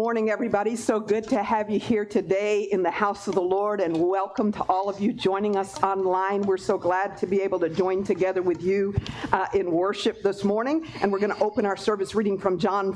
morning, everybody. So good to have you here today in the house of the Lord, and welcome to all of you joining us online. We're so glad to be able to join together with you in worship this morning. And we're going to open our service reading from John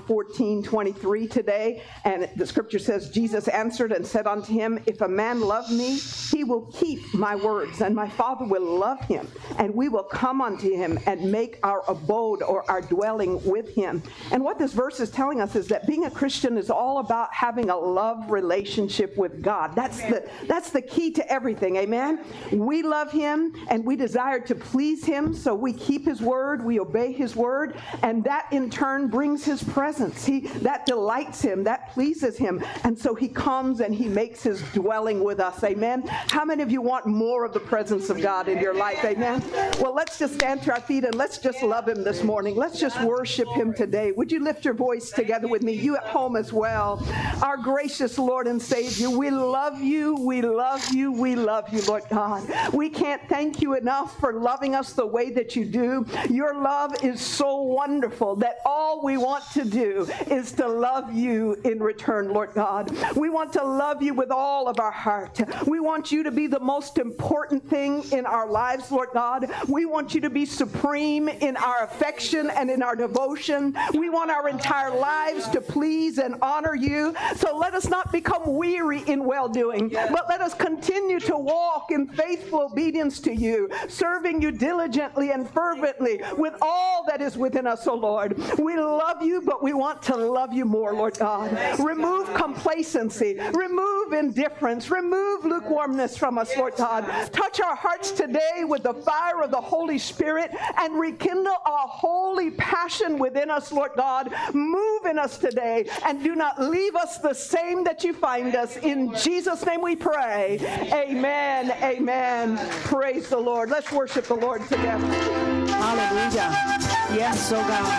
14:23 today. And the scripture says, Jesus answered and said unto him, if a man love me, he will keep my words, and my Father will love him, and we will come unto him and make our abode or our dwelling with him. And what this verse is telling us is that being a Christian is all about having a love relationship with God. That's the key to everything. Amen. We love him and we desire to please him, so we keep his word, we obey his word, and that in turn brings his presence. That delights him, that pleases him, and so he comes and he makes his dwelling with us. Amen. How many of you want more of the presence of God in your life? Amen. Well, let's just stand to our feet and let's just love him this morning. Let's just worship him today. Would you lift your voice together with me? You at home as well. Our gracious Lord and Savior, we love you, we love you, we love you, Lord God. We can't thank you enough for loving us the way that you do. Your love is so wonderful that all we want to do is to love you in return, Lord God. We want to love you with all of our heart. We want you to be the most important thing in our lives, Lord God. We want you to be supreme in our affection and in our devotion. We want our entire lives to please and honor you. So let us not become weary in well-doing, but let us continue to walk in faithful obedience to you, serving you diligently and fervently with all that is within us, O Lord. We love you, but we want to love you more, Lord God. Remove complacency, remove indifference, remove lukewarmness from us, Lord God. Touch our hearts today with the fire of the Holy Spirit and rekindle a holy passion within us, Lord God. Move in us today and do not leave us the same that you find us. In Jesus' name we pray. Amen. Amen. Praise the Lord. Let's worship the Lord together. Hallelujah. Yes, oh God.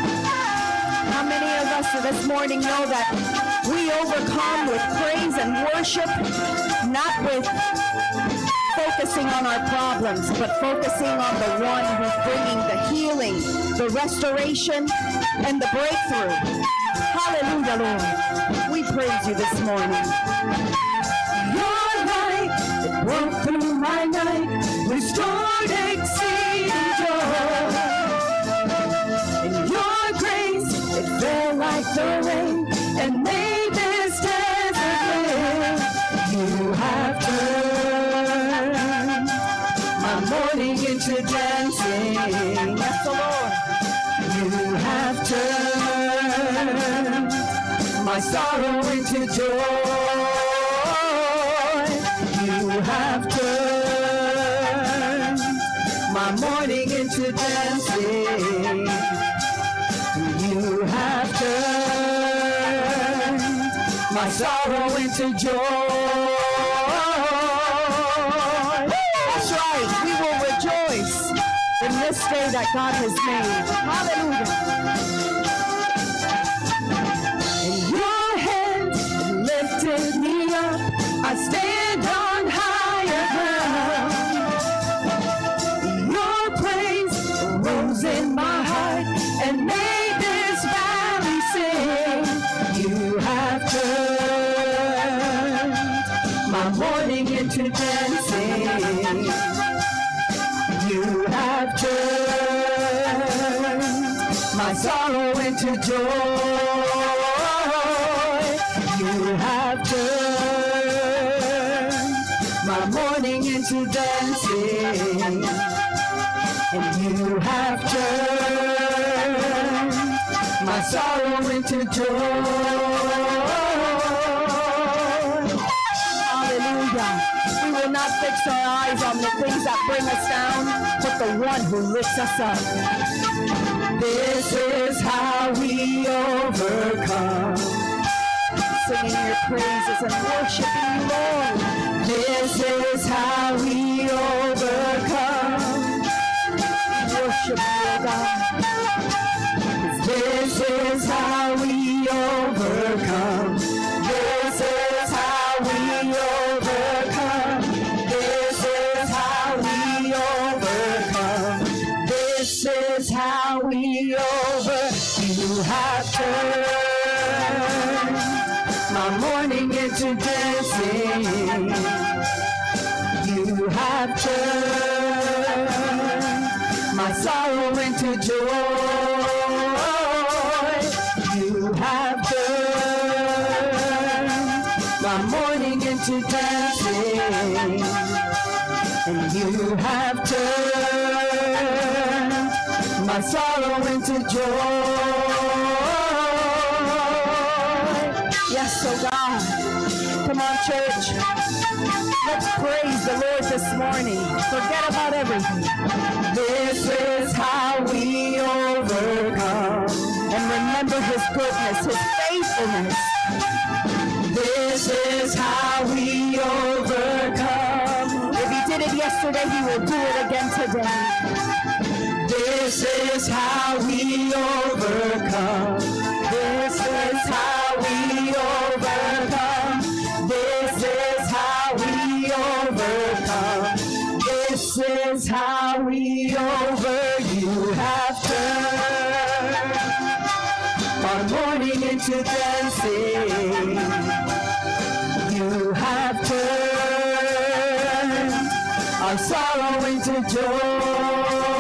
How many of us this morning know that we overcome with praise and worship, not with focusing on our problems, but focusing on the one who's bringing the healing, the restoration, and the breakthrough. Hallelujah, Lord. We praise you this morning. Your light, it broke through my night, restored exceeding joy. And your grace, it fell like the rain, and made this desert plain. You have turned my mourning into dancing. Yes, the Lord. You have turned my sorrow into joy. You have turned my mourning into dancing. You have turned my sorrow into joy. That's right. We will rejoice in this day that God has made. Hallelujah. I stand on higher ground. Your praise rose in my heart and made this valley sing. You have turned my mourning into dancing. You have turned my sorrow into joy. You have turned my mourning into dancing, and you have turned my sorrow into joy. Hallelujah. We will not fix our eyes on the things that bring us down, but the one who lifts us up. This is how we overcome. Singing your praises and worshiping you, Lord. This is how we overcome. Worship you, God. This is how we overcome. This is how we overcome. This is how we overcome. This is how we overcome. You have turned my mourning into dancing. You have turned my sorrow into joy. You have turned my mourning into dancing. And you have turned my sorrow into joy. Yes, oh God. Come on, church. Let's praise the Lord this morning. Forget about everything. This is how we overcome. And remember his goodness, his faithfulness. This is how we overcome. If he did it yesterday, he will do it again today. This is how we overcome. This is how we overcome. This is how we overcome. This is how we over. You have turned our mourning into dancing. You have turned our sorrow into joy.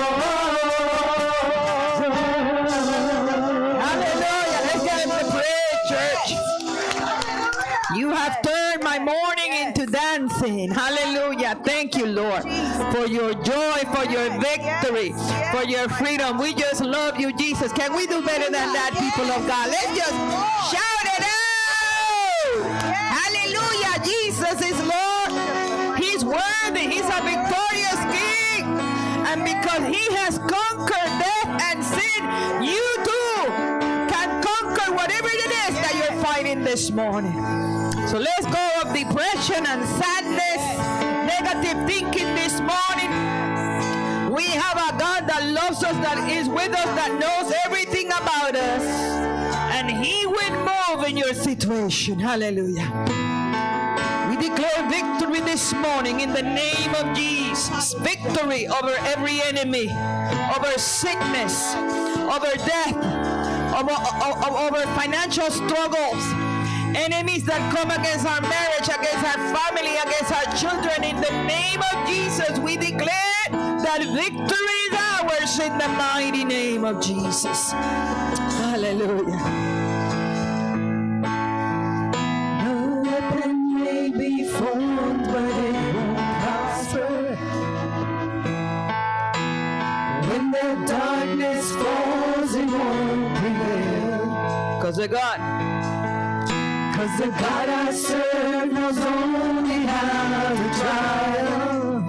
Hallelujah. Let's get into prayer, church. You have turned my mourning into dancing. Hallelujah. Thank you, Lord, for your joy, for your victory, for your freedom. We just love you, Jesus. Can we do better than that, people of God? Let's just shout it out. Hallelujah. Jesus is Lord. He's worthy. He's a victorious King. And because he has conquered death and sin, you too can conquer whatever it is that you're fighting this morning. So let's go of depression and sadness, negative thinking this morning. We have a God that loves us, that is with us, that knows everything about us. And he will move in your situation. Hallelujah. We declare victory this morning in the name of Jesus. Victory over every enemy, over sickness, over death, over financial struggles. Enemies that come against our marriage, against our family, against our children. In the name of Jesus, we declare that victory is ours in the mighty name of Jesus. Hallelujah. No weapon may be formed, but it won't prosper. When the darkness falls, it won't prevail. Because of God. Because the God I serve knows only how to triumph.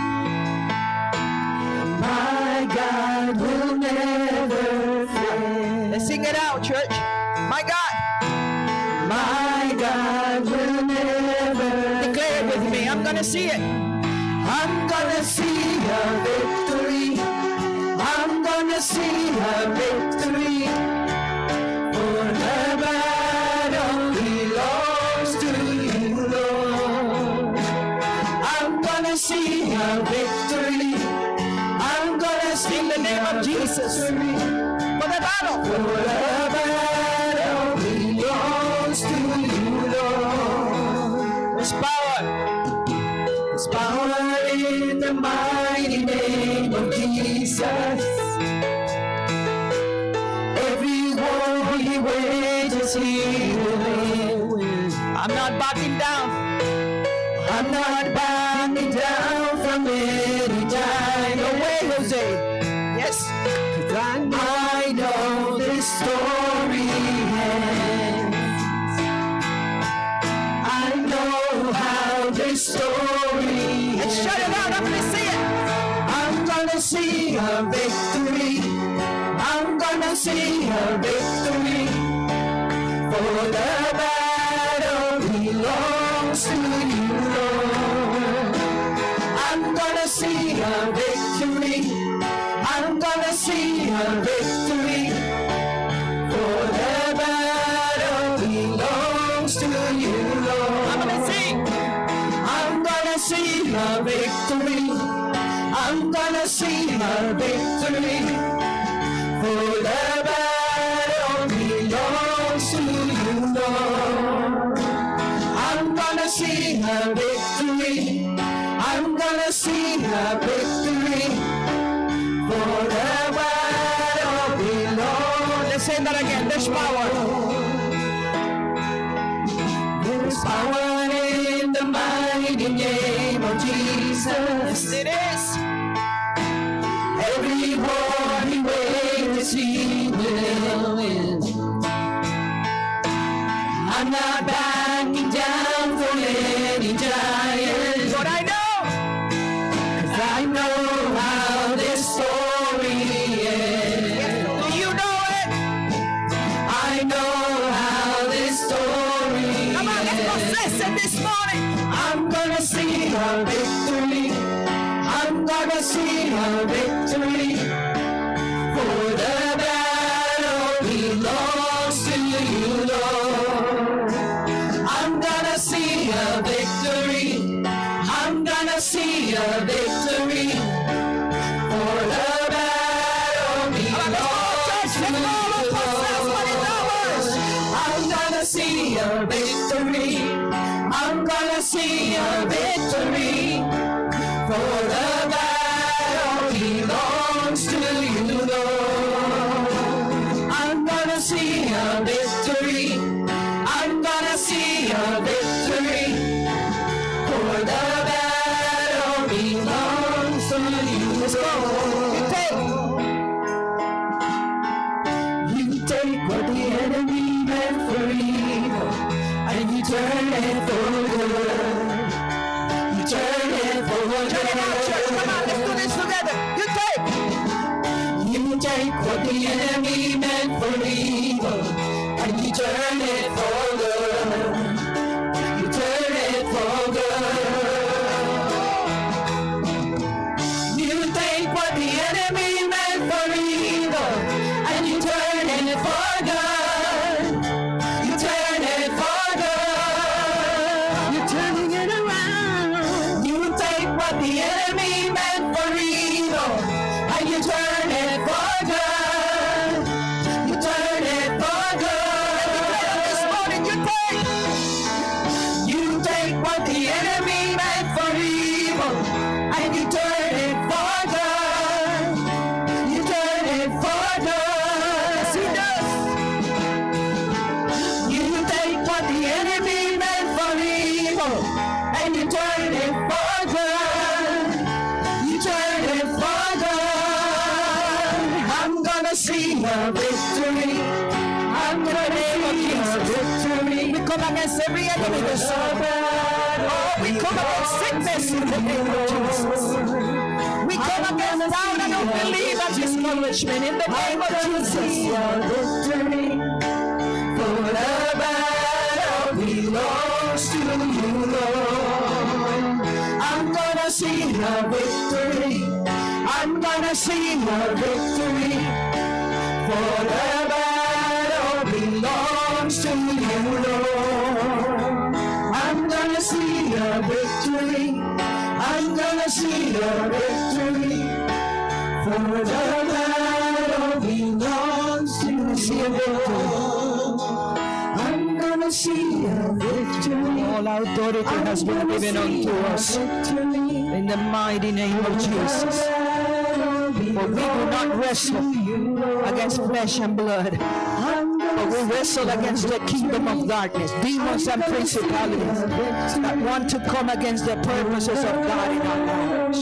My God will never fail. Let's sing it out, church. My God. My God will never declare it with me. I'm going to see it. I'm going to see a victory. I'm going to see a victory. For the battle belongs to you, Lord. I'm going to see a victory. I'm going to sing the name of Jesus. For the battle. For the battle belongs to you, Lord. There's power. There's power in the mighty name of Jesus. Every war he wages, he will win. I'm not backing down. I'm not backing down from any time. No way, Jose. Yes? I know this story ends. I know how this story ends. Let's shut it out. I'm going to see it. I'm going to see a victory. I'm going to see a victory. For the battle belongs to you, Lord. I'm going to see a victory. I'm gonna see a victory. For the battle belongs to you, Lord. I'm gonna sing. I'm gonna see a victory. I'm gonna see a victory. For the battle belongs to you, Lord. sing a victory. I'm gonna sing a victory. For the battle belongs. Let's say that again. There's power. There's power in the mighty name of Jesus. It is. Every war he wages, he will win. I'm not backing down from any giant. But I know. 'Cause I know how this story ends. Do you know it? I know how this story Come on, let's ends. confess it this morning. I'm gonna see a victory. I'm gonna see a victory. For the battle belongs to you, Lord. I'm gonna see a victory. I'm gonna see a victory. For the battle belongs to you, Lord. I'm gonna see a victory. I'm gonna see a victory. For the battle belongs to you, Lord. I'm gonna see a victory. I'm gonna see a victory. For the battle belongs to you, Lord. You take what the enemy meant for evil, and you turn it for good. You turn it for good. Turn it out, church. Come on, let's do this together. You take. You take what the enemy meant for evil, and you turn it for good. You turn it for good. You take what the enemy meant for evil, and you turn it for good. You turn it for good. You're turning it around. You take what the enemy meant for evil, and you turn it for good. You turn it for good. This morning, you take. You take what the enemy meant for evil, and you turn it for good. You turn it for good. Yes, he does. You take what the enemy meant for evil, and you turn it for good. You turn it for good. I'm gonna see a victory. I'm gonna see a victory. We come against every enemy this morning. Oh, we come against sickness in the name of Jesus. We come against doubt and unbelief and discouragement in the name of Jesus. Victory. For the battle belongs to you, Lord. I'm gonna see a victory. I'm gonna see a victory. For the battle belongs to you, Lord. I'm gonna see a victory. I'm gonna see a victory. For the battle belongs to you, Lord. I'm gonna see a victory. All authority has been given unto us in the mighty name of Jesus. For we do not wrestle against flesh and blood, but we wrestle against the kingdom of darkness, demons and principalities that want to come against the purposes of God in our lives.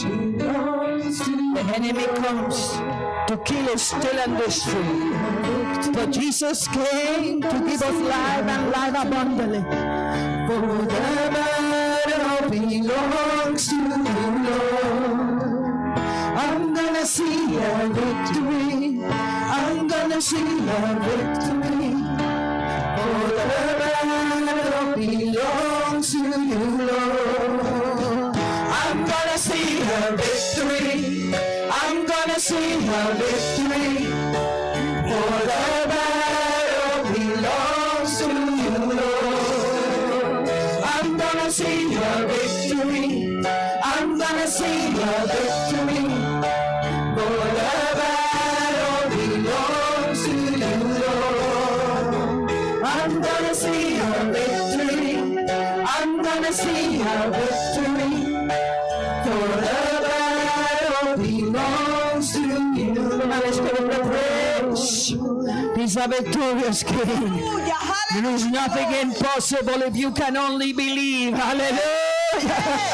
The enemy comes to kill, steal, and destroy. But Jesus came to give us life and life abundantly. For the battle belongs to you, Lord. I'm gonna see a victory. I'm gonna see a victory. For the battle belongs to you, Lord. I'm gonna see a victory. I'm gonna see a victory. For the battle belongs to you, Lord. I'm gonna see a victory. I'm gonna see a victory. For the battle belongs to you, Lord. I'm gonna see a victory. I'm gonna gonna see our victory. For the battle belongs to you. Let's give him the praise. He's a victorious King. There is nothing impossible if you can only believe. Hallelujah.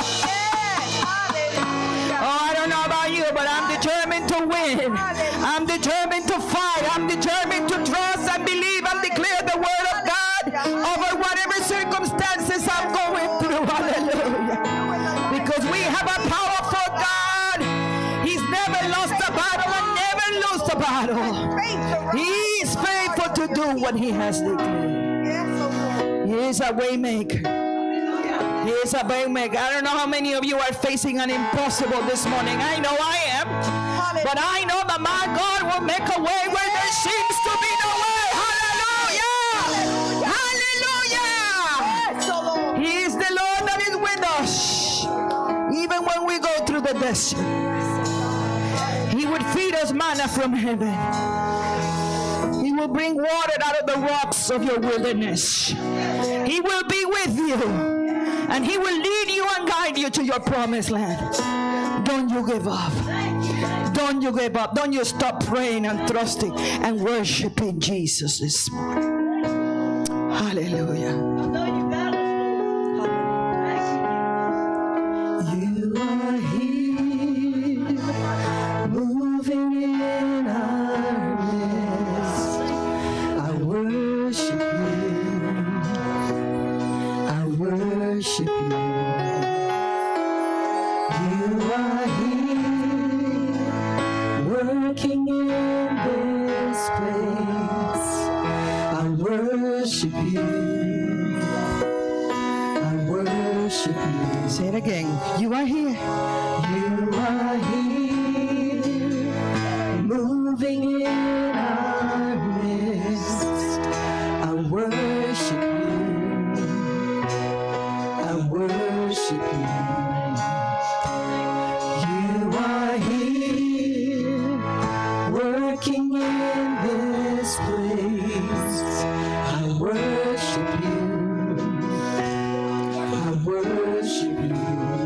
Oh, I don't know about you, but I'm determined to win. I'm determined to fight. I'm determined to trust and believe and declare the word of God over whatever circumstances I'm going through. Hallelujah. Because we have a powerful God. He's never lost a battle and never lose a battle. He is faithful to do what he has declared. He is a way maker. He is a way maker. I don't know how many of you are facing an impossible this morning. I know I am. But I know that my God will make a way where there seems to be no way. Hallelujah! Hallelujah! He is the Lord that is with us. Even when we go through the desert, he would feed us manna from heaven. He will bring water out of the rocks of your wilderness. He will be with you. And he will lead you and guide you to your promised land. Don't you give up. Don't you give up. Don't you stop praying and trusting and worshiping Jesus this morning. Hallelujah. You are here, moving in our midst. I worship you. You are here, working in this place. I worship you. I worship you. Say it again. You are here. You are here, moving in our midst. I worship you. Worship you. You are here, working in this place. I worship you. I worship you.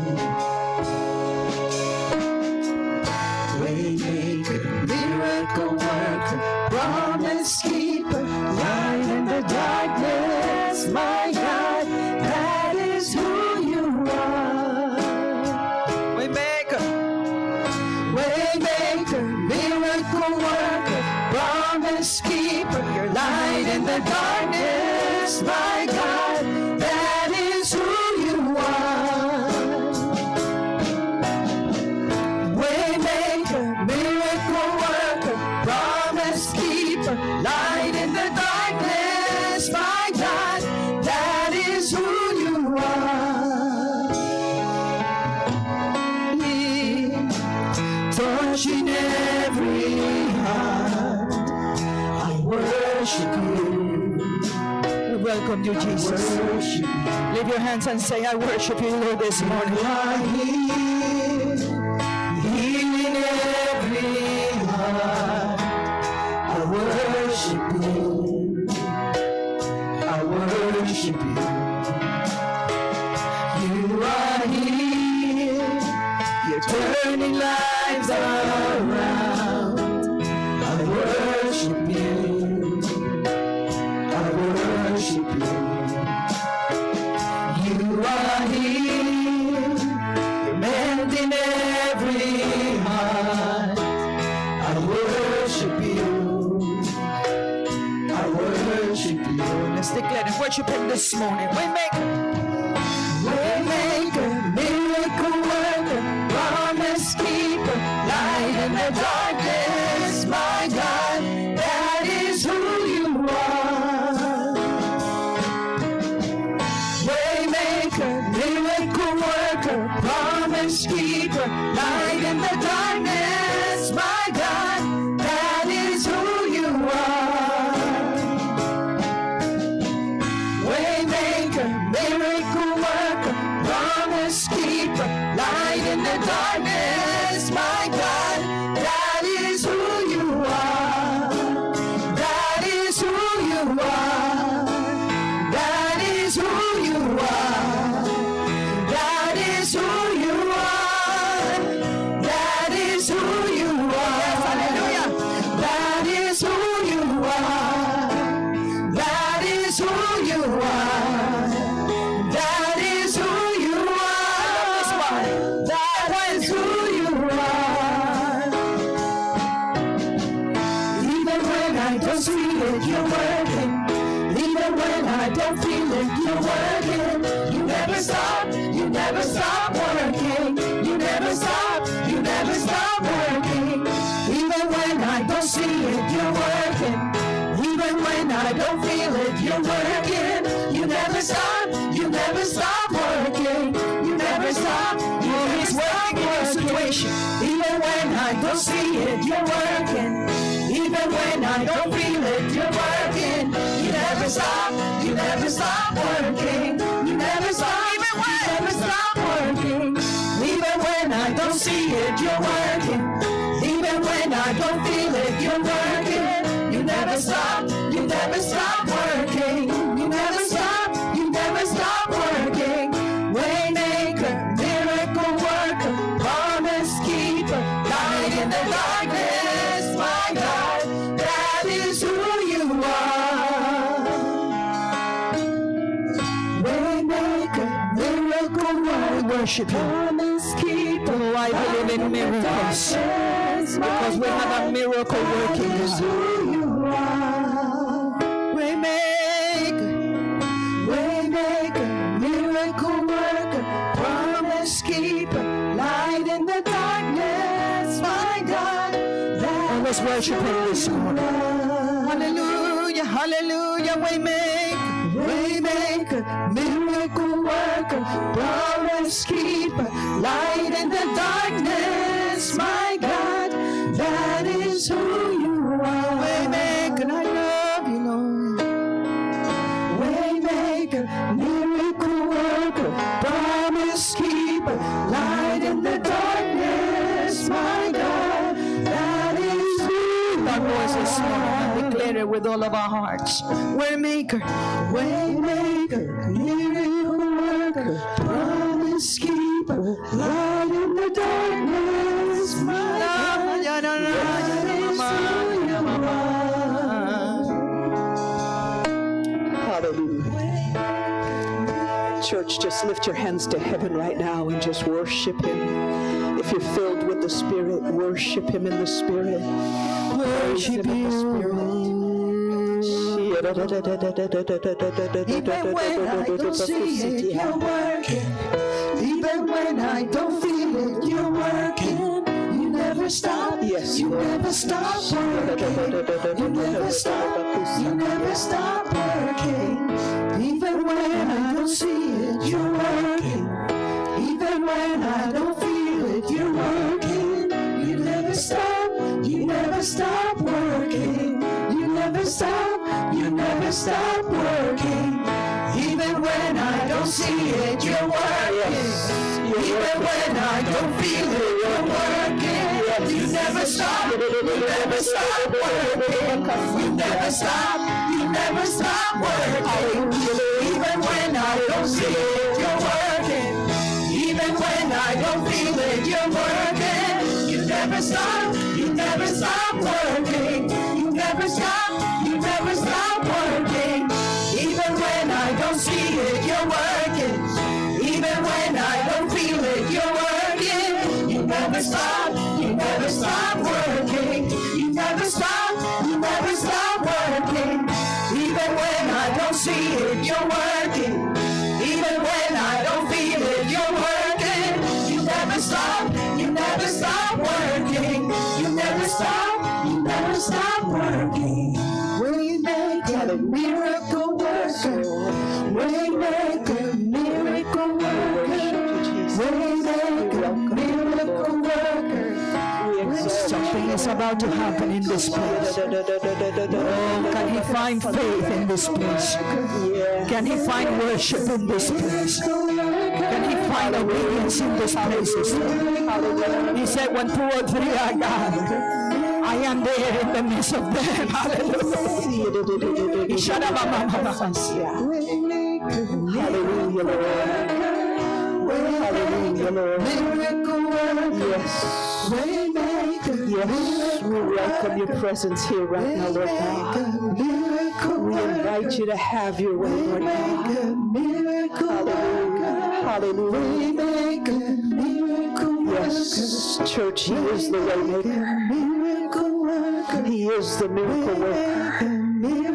Waymaker, miracle worker, promise keeper, light in the darkness, my God. Who you are. Waymaker, miracle worker, promise keeper, your light in the darkness, my God, that is who you are. Waymaker, miracle worker, promise keeper, light in the darkness, my God, that is who you are. Touching every heart, I worship you. We welcome you, Jesus. Lift your hands and say, I worship you, Lord, this morning. You are here, healing every heart. I worship you. I worship you. You are here, you're turning lives around. I worship you. I worship you. You are here, you're mending every heart. I worship you. I worship you. Let's declare and worship him this morning. Waymaker, miracle worker, promise keeper, light in the darkness, my God, that is who you are. Waymaker, miracle worker, promise keeper, light in the darkness, my God, that is who you are. Waymaker, miracle worker, promise keeper, light in the darkness, my God, that is who you are. That is who you are. That is who you are. it, you're working. Even when I don't feel it, you're working. You never stop working. You never stop working. Even when I don't see it, you're working. Even when I don't feel it, you're working. You never stop working. You never stop. He's working in your situation. Even when I don't see it, you're working. Even when I don't feel it, you're working. You never stop working. You never stop working. Even when I don't see it, you're working. Even when I don't feel it, you're working. You never stop working. You never stop working. Waymaker, miracle worker, promise keeper, light in the darkness, my God, that is who you are. Waymaker, miracle worker, worship promise keeper. Oh, I believe in miracles because we have a miracle working God. Waymaker, miracle worker, promise keeper, light in the darkness, my God. Let's worship Him this morning. Hallelujah, hallelujah. Waymaker, miracle worker, promise keeper, light in the darkness, my God. That is who you are. Waymaker, I love you, Lord. Waymaker, miracle worker, promise keeper, light in the darkness, my God, that is who. Our voice this morning and declare it with all of our hearts. Waymaker, miracle worker, promise keeper, light in the darkness, my God, that is who you are. Hallelujah. Church, just lift your hands to heaven right now and just worship Him. If you're filled with the Spirit, worship Him in the Spirit. Worship Him in the Spirit. Even when I don't see it, you're working. Even when I don't feel it, you're working. You never stop. Yes, you never stop working. You never stop working. Even when I don't see it, you're working. Even when I don't feel it, you're working. You never stop working. You never stop working. Even when I don't see it, you're working. Even when I don't feel it, you're working. You never stop working. You never stop working. Even when I don't see it, you're working. Even when I don't feel it, you're working. You never stop working. You never stop working. Even when I don't see it, you're working. Even when I don't feel it, you're working. You never stop working. You never stop working. Even when I don't see it, you're working. Even when I don't feel it, you're working. You never stop working. You never stop working. Waymaker, miracle worker. Waymaker, miracle worker. Waymaker, miracle worker. Something is about to happen in this place. Oh, can he find faith in this place? Can he find worship in this place? Can he find obedience in this place? He said, when 2 or 3 are gathered, I am there in the midst of them. Hallelujah. Hallelujah, Lord. Hallelujah, Lord. Yes. Yes, we welcome your presence here right now, Lord God. We invite you to have your way, Lord God. Hallelujah. Hallelujah. Yes, church, He is the way maker. He is the miracle worker.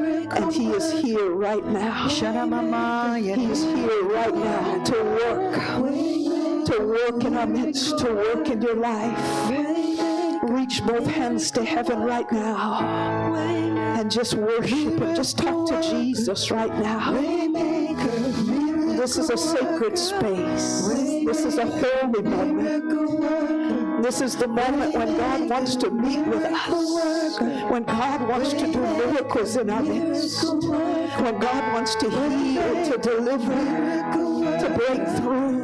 He is here right now. He is here right now to work in our midst, to work in your life. Reach both hands to heaven right now and just worship and just talk to Jesus right now. This is a sacred space. This is a holy moment. This is the moment when God wants to meet with us, when God wants to do miracles in our midst, when God wants to heal, to deliver, to break through.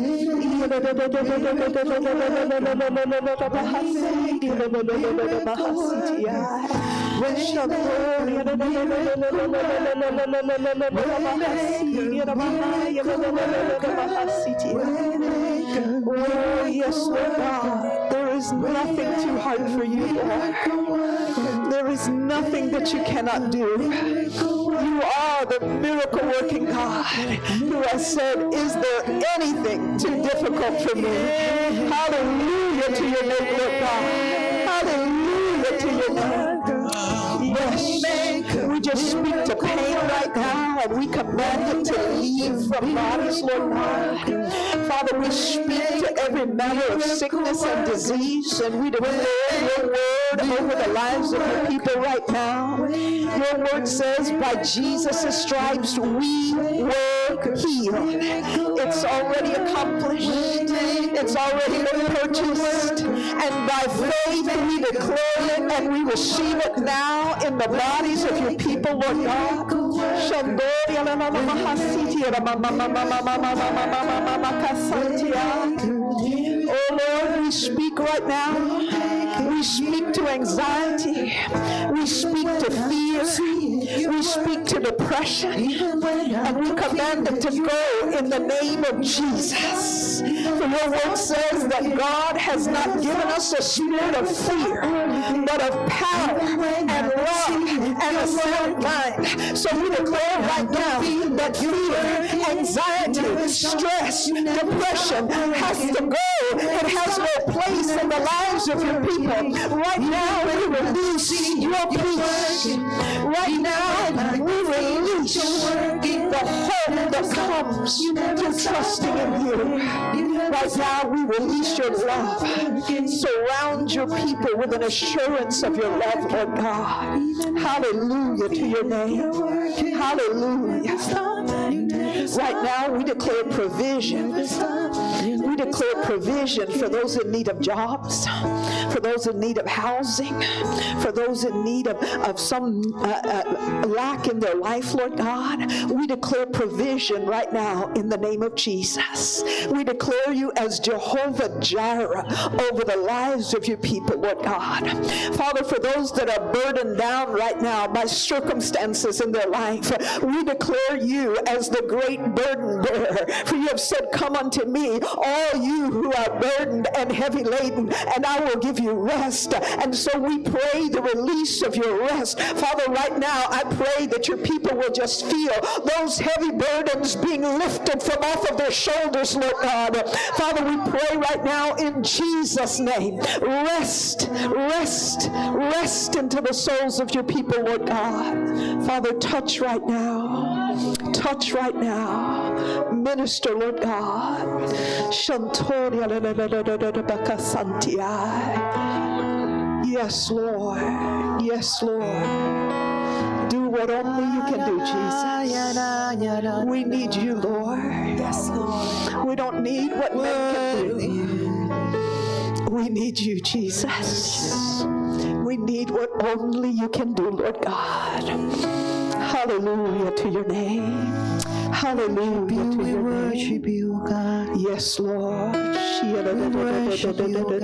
Oh, yes, Lord God. There is nothing too hard for you, Lord. There is nothing that you cannot do. You are the miracle-working God who has said, is there anything too difficult for me? Hallelujah to your name, Lord God. Hallelujah to your name. Yes, we just speak to pain right now and we command it to leave from bodies, Lord God. Father, we speak to every matter of sickness and disease, and we declare your word over the lives of your people right now. Your word says, by Jesus' stripes we were healed. It's already accomplished. It's already been purchased. And by faith we declare it and we receive it now in the bodies of your people, Lord God. Oh Lord, we speak right now. We speak to anxiety. We speak to fear. We speak to depression. And we command it to go in the name of Jesus. For your word says that God has not given us a spirit of fear, but of power and love and a sound mind. So we declare right now that fear, anxiety, stress, depression has to go. It has no place in the lives of your people. Right now we release your peace. Right now we release the hope that comes through trusting in you. Right now we release your love. Surround your people with an assurance of your love, Lord God. Hallelujah to your name. Hallelujah. Right now we declare provision. We declare provision for those in need of jobs, for those in need of housing, for those in need of some lack in their life, Lord God. We declare provision right now in the name of Jesus. We declare you as Jehovah Jireh over the lives of your people, Lord God. Father, for those that are burdened down right now by circumstances in their life, we declare you as the great burden bearer. For you have said, come unto me, all you who are burdened and heavy laden, and I will give you rest. And so we pray the release of your rest. Father, right now, I pray that your people will just feel those heavy burdens being lifted from off of their shoulders, Lord God. Father, we pray right now in Jesus' name. Rest, rest, rest into the souls of your people, Lord God. Father, touch right now. Touch right now. Minister, Lord God. Yes, Lord. Yes, Lord. Do what only you can do, Jesus. We need you, Lord. Yes, Lord. We don't need what men can do. We need you, Jesus. We need what only you can do, Lord God. Hallelujah to your name. Hallelujah to your name. Worship you, God. Yes, Lord. We worship you, God.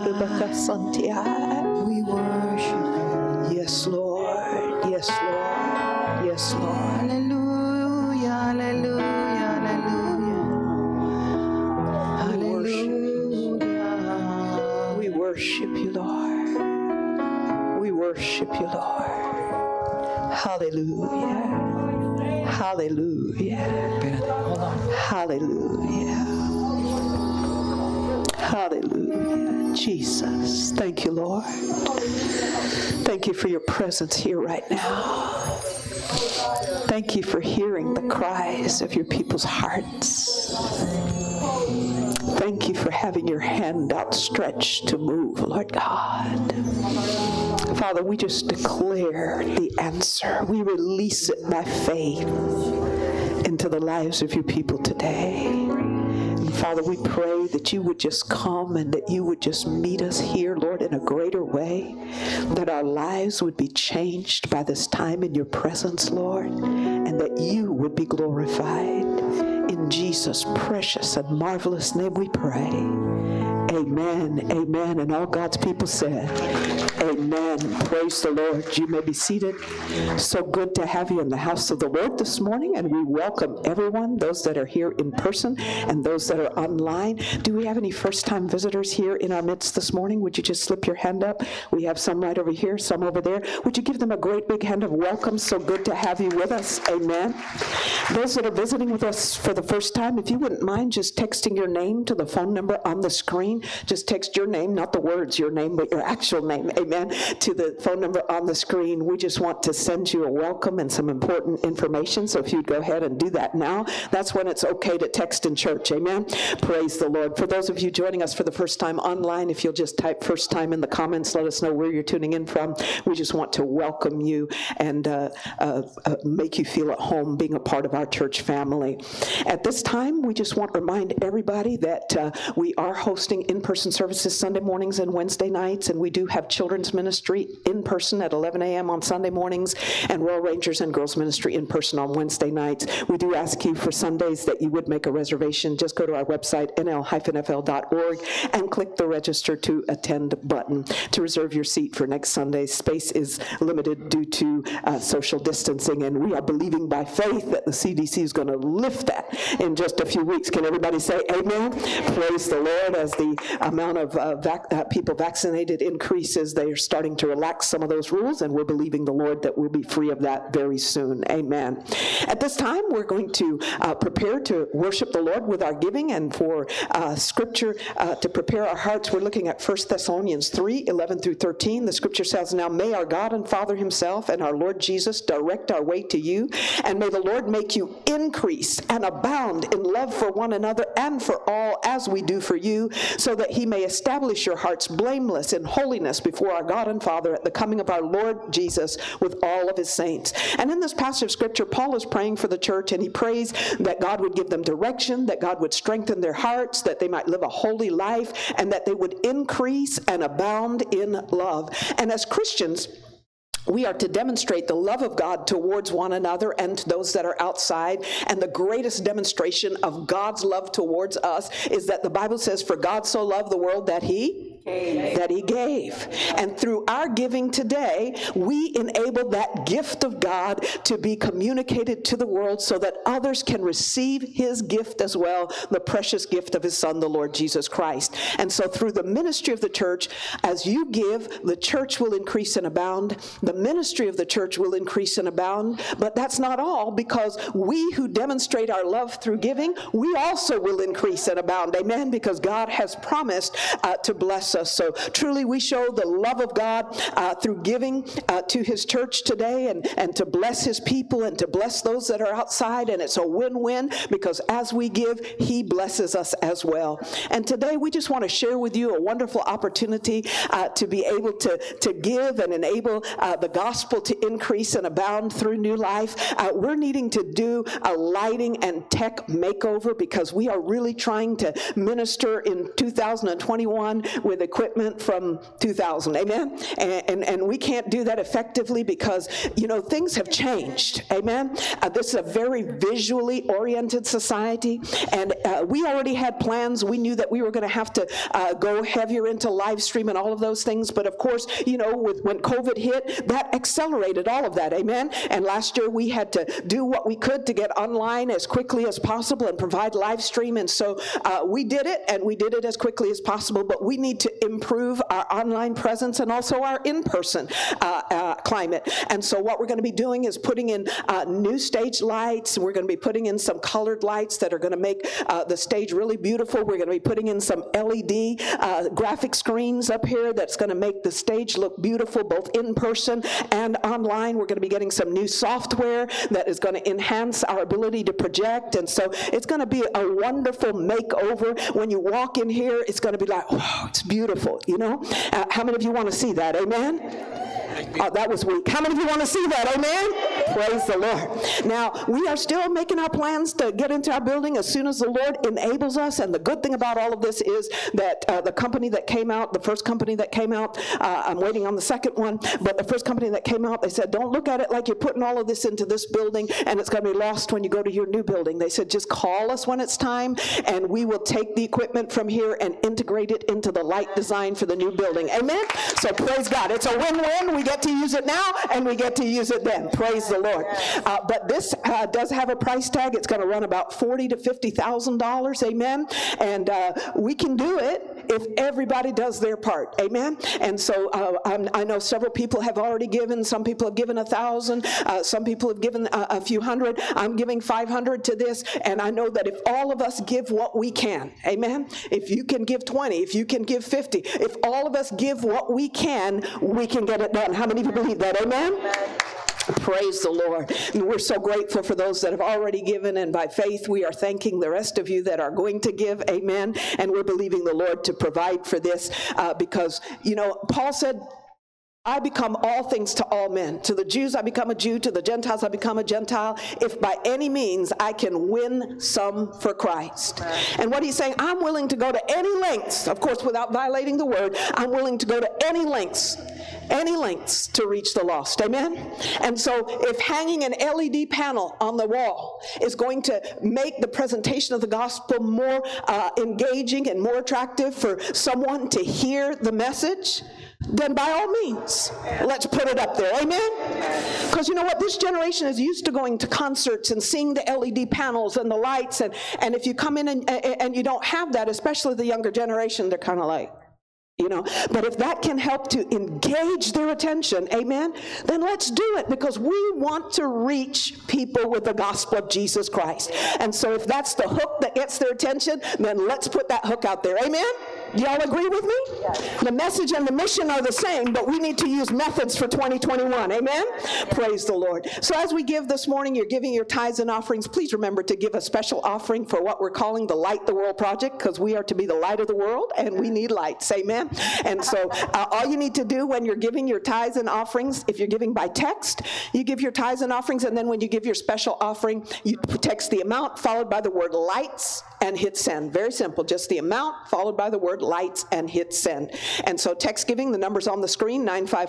We worship you. Yes, Lord. Yes, Lord. Yes, Lord. Hallelujah. Hallelujah. Hallelujah. Hallelujah. We worship you, Lord. We worship you, Lord. Hallelujah. Hallelujah. Hallelujah. Hallelujah. Jesus. Thank you, Lord. Thank you for your presence here right now. Thank you for hearing the cries of your people's hearts. Thank you for having your hand outstretched to move, Lord God. Father, we just declare the answer. We release it by faith into the lives of your people today. And Father, we pray that you would just come and that you would just meet us here, Lord, in a greater way, that our lives would be changed by this time in your presence, Lord, and that you would be glorified. In Jesus' precious and marvelous name we pray. Amen, amen. And all God's people said, amen. Praise the Lord. You may be seated. So good to have you in the house of the Lord this morning, and we welcome everyone, those that are here in person and those that are online. Do we have any first-time visitors here in our midst this morning? Would you just slip your hand up? We have some right over here, some over there. Would you give them a great big hand of welcome? So good to have you with us. Amen. Those that are visiting with us for the first time, if you wouldn't mind just texting your name to the phone number on the screen. Just text your name, not the words, your name, but your actual name, amen, to the phone number on the screen. We just want to send you a welcome and some important information, so if you'd go ahead and do that now, that's when it's okay to text in church, amen? Praise the Lord. For those of you joining us for the first time online, if you'll just type first time in the comments, let us know where you're tuning in from. We just want to welcome you and make you feel at home being a part of our church family. At this time, we just want to remind everybody that we are hosting in-person services Sunday mornings and Wednesday nights, and we do have children's ministry in person at 11 a.m. on Sunday mornings, and Royal Rangers and girls ministry in person on Wednesday nights. We do ask you for Sundays that you would make a reservation. Just go to our website, nl-fl.org, and click the register to attend button to reserve your seat for next Sunday. Space is limited due to social distancing, and we are believing by faith that the CDC is going to lift that in just a few weeks. Can everybody say amen? Praise the Lord. As the amount of people vaccinated increases, they are starting to relax some of those rules, and we're believing the Lord that we'll be free of that very soon. Amen. At this time, we're going to prepare to worship the Lord with our giving, and for scripture to prepare our hearts, we're looking at 1 Thessalonians 3:11 through 13. The scripture says, "Now may our God and Father himself and our Lord Jesus direct our way to you, and may the Lord make you increase and abound in love for one another and for all, as we do for you, so that he may establish your hearts blameless in holiness before our God and Father at the coming of our Lord Jesus with all of his saints." And in this passage of scripture, Paul is praying for the church, and he prays that God would give them direction, that God would strengthen their hearts, that they might live a holy life, and that they would increase and abound in love. And as Christians, we are to demonstrate the love of God towards one another and to those that are outside. And the greatest demonstration of God's love towards us is that the Bible says, "For God so loved the world that he gave." And through our giving today, we enable that gift of God to be communicated to the world so that others can receive his gift as well, the precious gift of his Son, the Lord Jesus Christ. And so through the ministry of the church, as you give, the church will increase and abound. The ministry of the church will increase and abound. But that's not all, because we who demonstrate our love through giving, we also will increase and abound. Amen? Because God has promised to bless us. So truly we show the love of God through giving to his church today, and to bless his people and to bless those that are outside. And it's a win-win, because as we give, he blesses us as well. And today we just want to share with you a wonderful opportunity to be able to give and enable the gospel to increase and abound through New Life. We're needing to do a lighting and tech makeover, because we are really trying to minister in 2021 with equipment from 2000, amen? And we can't do that effectively because, you know, things have changed, amen? This is a very visually oriented society, and we already had plans. We knew that we were going to have to go heavier into live stream and all of those things, but of course, you know, when COVID hit, that accelerated all of that, amen? And last year we had to do what we could to get online as quickly as possible and provide live stream, and so we did it, and we did it as quickly as possible, but we need to improve our online presence and also our in-person climate. And so what we're going to be doing is putting in new stage lights. We're going to be putting in some colored lights that are going to make the stage really beautiful. We're going to be putting in some LED graphic screens up here that's going to make the stage look beautiful both in person and online. We're going to be getting some new software that is going to enhance our ability to project. And so it's going to be a wonderful makeover. When you walk in here, it's going to be like, wow, it's beautiful, you know? How many of you want to see that? Amen? That was weak. How many of you want to see that? Amen? Praise the Lord. Now, we are still making our plans to get into our building as soon as the Lord enables us. And the good thing about all of this is that the company that came out, the first company that came out, I'm waiting on the second one, but the first company that came out, they said, don't look at it like you're putting all of this into this building and it's going to be lost when you go to your new building. They said, just call us when it's time and we will take the equipment from here and integrate it into the light design for the new building. Amen? So praise God. It's a win-win. We get to use it now and we get to use it then. Praise the Lord. But this does have a price tag. It's going to run about $40,000 to $50,000. Amen. And we can do it if everybody does their part. Amen. And so I know several people have already given. Some people have given 1,000. Some people have given a few hundred. I'm giving 500 to this. And I know that if all of us give what we can, amen. If you can give 20, if you can give 50, if all of us give what we can get it done. How many of you believe that? Amen? Praise the Lord. And we're so grateful for those that have already given, and by faith we are thanking the rest of you that are going to give. Amen. And we're believing the Lord to provide for this because, you know, Paul said, I become all things to all men. To the Jews I become a Jew, to the Gentiles I become a Gentile, if by any means I can win some for Christ. And what he's saying, I'm willing to go to any lengths, of course without violating the word, I'm willing to go to any lengths to reach the lost. Amen? And so if hanging an LED panel on the wall is going to make the presentation of the gospel more engaging and more attractive for someone to hear the message, then by all means, let's put it up there. Amen? Because you know what? This generation is used to going to concerts and seeing the LED panels and the lights. And if you come in and you don't have that, especially the younger generation, they're kind of like, you know, but if that can help to engage their attention, amen, then let's do it because we want to reach people with the gospel of Jesus Christ. And so if that's the hook that gets their attention, then let's put that hook out there. Amen? Y'all agree with me? Yes. The message and the mission are the same, but we need to use methods for 2021. Amen? Yes. Praise the Lord. So as we give this morning, you're giving your tithes and offerings. Please remember to give a special offering for what we're calling the Light the World Project, because we are to be the light of the world, and we need lights. Amen? And so all you need to do when you're giving your tithes and offerings, if you're giving by text, you give your tithes and offerings, and then when you give your special offering, you text the amount followed by the word lights and hit send. Very simple, just the amount followed by the word lights and hit send. And so text giving, the number's on the screen,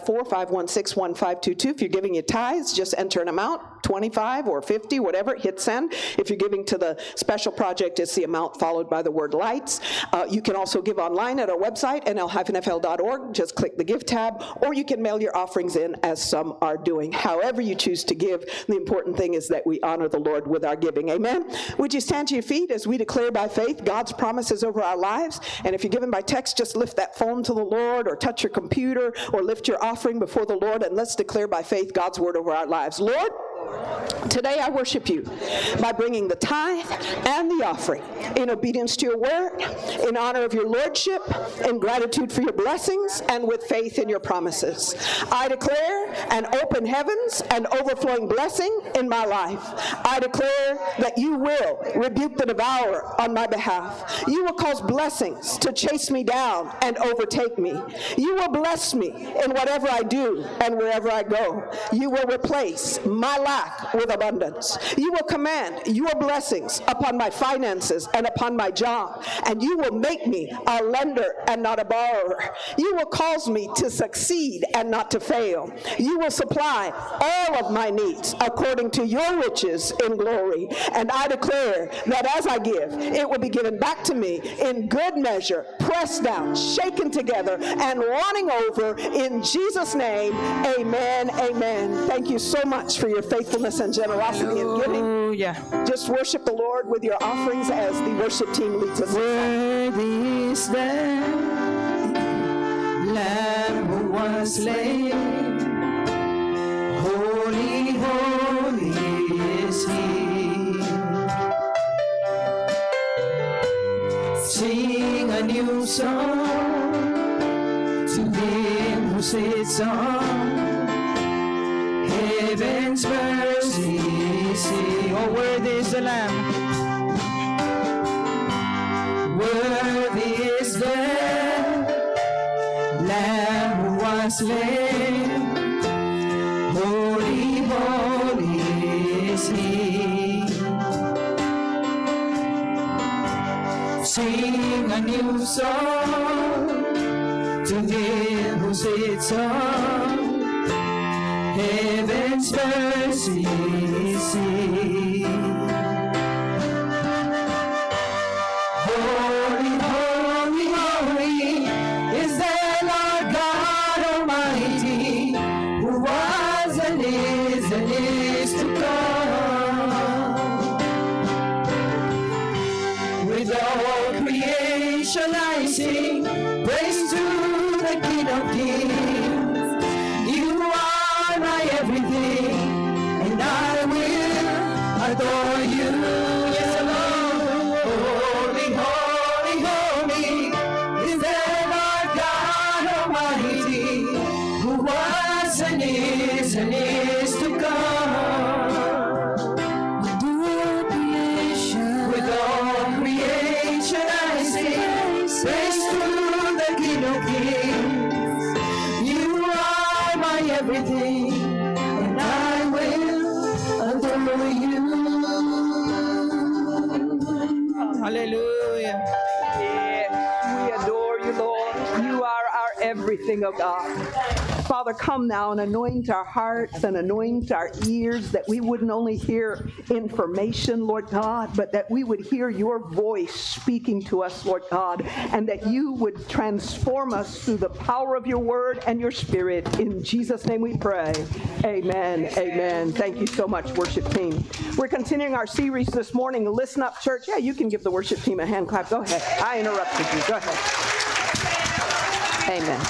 954-516-1522. If you're giving your tithes, just enter an amount, 25 or 50, whatever, hit send. If you're giving to the special project, it's the amount followed by the word lights. You can also give online at our website, nl-fl.org. Just click the give tab, or you can mail your offerings in as some are doing. However you choose to give, the important thing is that we honor the Lord with our giving. Amen? Would you stand to your feet as we declare by faith God's promises over our lives? And if you're giving by text, just lift that phone to the Lord, or touch your computer, or lift your offering before the Lord, and let's declare by faith God's word over our lives. Lord, today I worship you by bringing the tithe and the offering in obedience to your word, in honor of your lordship, in gratitude for your blessings, and with faith in your promises. I declare an open heavens and overflowing blessing in my life. I declare that you will rebuke the devourer on my behalf. You will cause blessings to chase me down and overtake me. You will bless me in whatever I do and wherever I go. You will replace my lack with abundance. You will command your blessings upon my finances and upon my job, and you will make me a lender and not a borrower. You will cause me to succeed and not to fail. You will supply all of my needs according to your riches in glory. And I declare that as I give, it will be given back to me in good measure, pressed down, shaken together, and running over. In Jesus' name, amen, amen. Thank you so much for your faithfulness and generosity in giving. Just worship the Lord with your offerings as the worship team leads us. Worthy is the Lamb who was slain. Holy, holy is He. Sing a new song to Him who sits on heaven's mercy seat. Oh, worthy is the Lamb. Worthy is the Lamb who was slain. Holy, holy is He. Sing a new song to Him who sits on heaven's mercy seat. Holy, holy, holy is the Lord God Almighty, who was and is to come. With all creation I sing praise to the King of Kings. You are my everything, and I will adore you. Yes, Lord. Holy, holy, holy is the Lord God Almighty, who was and is to come. With all creation I sing praise to the King of Kings. You are my everything, and I will adore you. Hallelujah. Yes, we adore you, Lord. You are our everything, oh God. Father, come now and anoint our hearts and anoint our ears, that we wouldn't only hear information, Lord God, but that we would hear your voice speaking to us, Lord God, and that you would transform us through the power of your word and your spirit. In Jesus' name we pray. Amen. Amen. Thank you so much, worship team. We're continuing our series this morning, Listen Up Church. Yeah, you can give the worship team a hand clap. Go ahead. I interrupted you. Go ahead. Amen.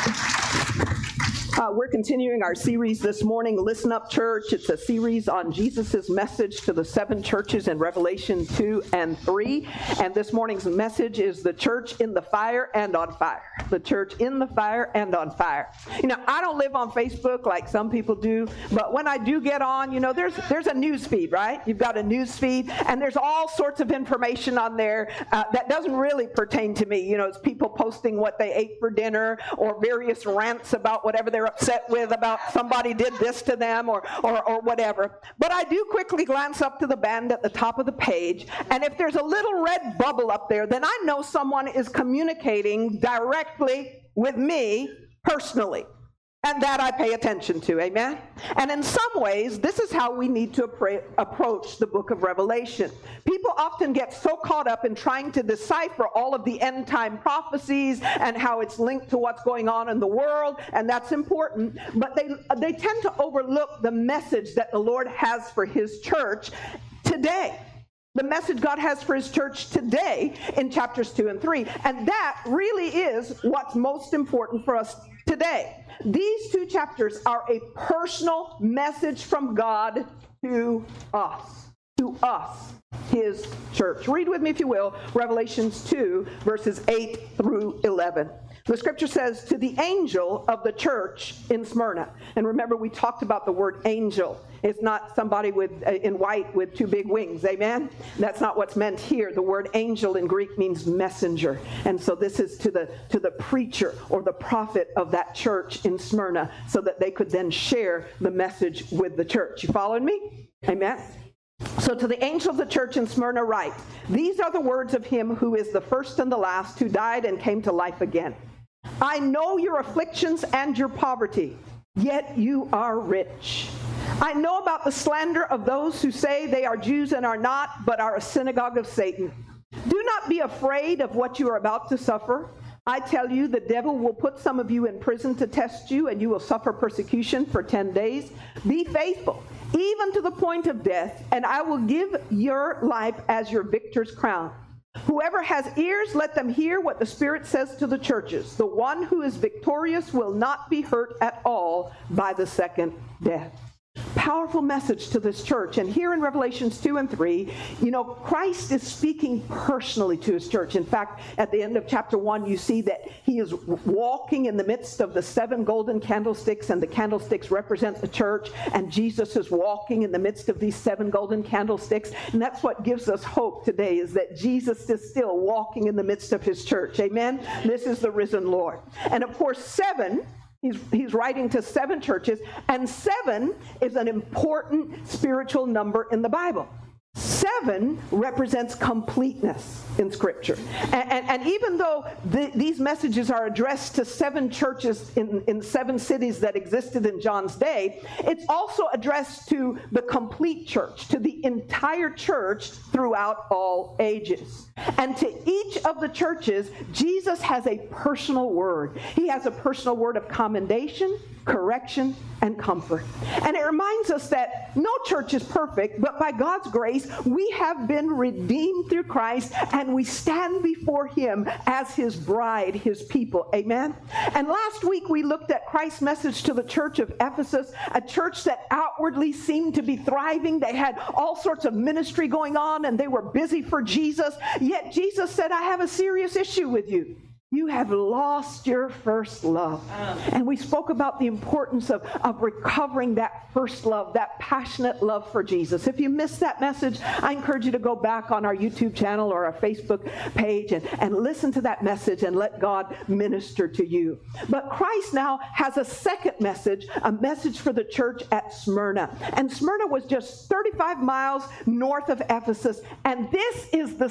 We're continuing our series this morning, Listen Up Church. It's a series on Jesus' message to the 7 churches in Revelation 2 and 3. And this morning's message is the church in the fire and on fire. The church in the fire and on fire. You know, I don't live on Facebook like some people do, but when I do get on, you know, there's a news feed, right? You've got a news feed, and there's all sorts of information on there that doesn't really pertain to me. You know, it's people posting what they ate for dinner or various rants about whatever they're upset with, about somebody did this to them or whatever. But I do quickly glance up to the band at the top of the page, and if there's a little red bubble up there, then I know someone is communicating directly with me personally. And that I pay attention to, amen? And in some ways, this is how we need to approach the book of Revelation. People often get so caught up in trying to decipher all of the end-time prophecies and how it's linked to what's going on in the world, and that's important, but they tend to overlook the message that the Lord has for his church today. The message God has for his church today in chapters 2 and 3. And that really is what's most important for us today. These 2 chapters are a personal message from God to us, his church. Read with me, if you will, Revelations 2, verses 8 through 11. The scripture says, to the angel of the church in Smyrna. And remember, we talked about the word angel. It's not somebody in white with 2 big wings, amen? That's not what's meant here. The word angel in Greek means messenger. And so this is to the preacher or the prophet of that church in Smyrna, so that they could then share the message with the church. You following me? Amen? So to the angel of the church in Smyrna write, these are the words of him who is the first and the last, who died and came to life again. I know your afflictions and your poverty, yet you are rich. I know about the slander of those who say they are Jews and are not, but are a synagogue of Satan. Do not be afraid of what you are about to suffer. I tell you, the devil will put some of you in prison to test you, and you will suffer persecution for 10 days. Be faithful, even to the point of death, and I will give your life as your victor's crown. Whoever has ears, let them hear what the Spirit says to the churches. The one who is victorious will not be hurt at all by the second death. Powerful message to this church. And here in Revelations 2 and 3, Christ is speaking personally to his church. In fact, at the end of chapter 1, you see that he is walking in the midst of the 7 golden candlesticks, and the candlesticks represent the church, and Jesus is walking in the midst of these 7 golden candlesticks. And that's what gives us hope today, is that Jesus is still walking in the midst of his church. Amen? This is the risen Lord. And of course, 7, he's writing to 7 churches, and 7 is an important spiritual number in the Bible. 7 represents completeness in Scripture. And even though these messages are addressed to 7 churches in 7 cities that existed in John's day, it's also addressed to the complete church, to the entire church throughout all ages. And to each of the churches, Jesus has a personal word. He has a personal word of commendation, correction, and comfort. And it reminds us that no church is perfect, but by God's grace, we have been redeemed through Christ, and we stand before him as his bride, his people. Amen? And last week, we looked at Christ's message to the church of Ephesus, a church that outwardly seemed to be thriving. They had all sorts of ministry going on, and they were busy for Jesus. Yet Jesus said, I have a serious issue with you. You have lost your first love. And we spoke about the importance of recovering that first love, that passionate love for Jesus. If you missed that message, I encourage you to go back on our YouTube channel or our Facebook page and listen to that message and let God minister to you. But Christ now has a second message, a message for the church at Smyrna. And Smyrna was just 35 miles north of Ephesus, and this is the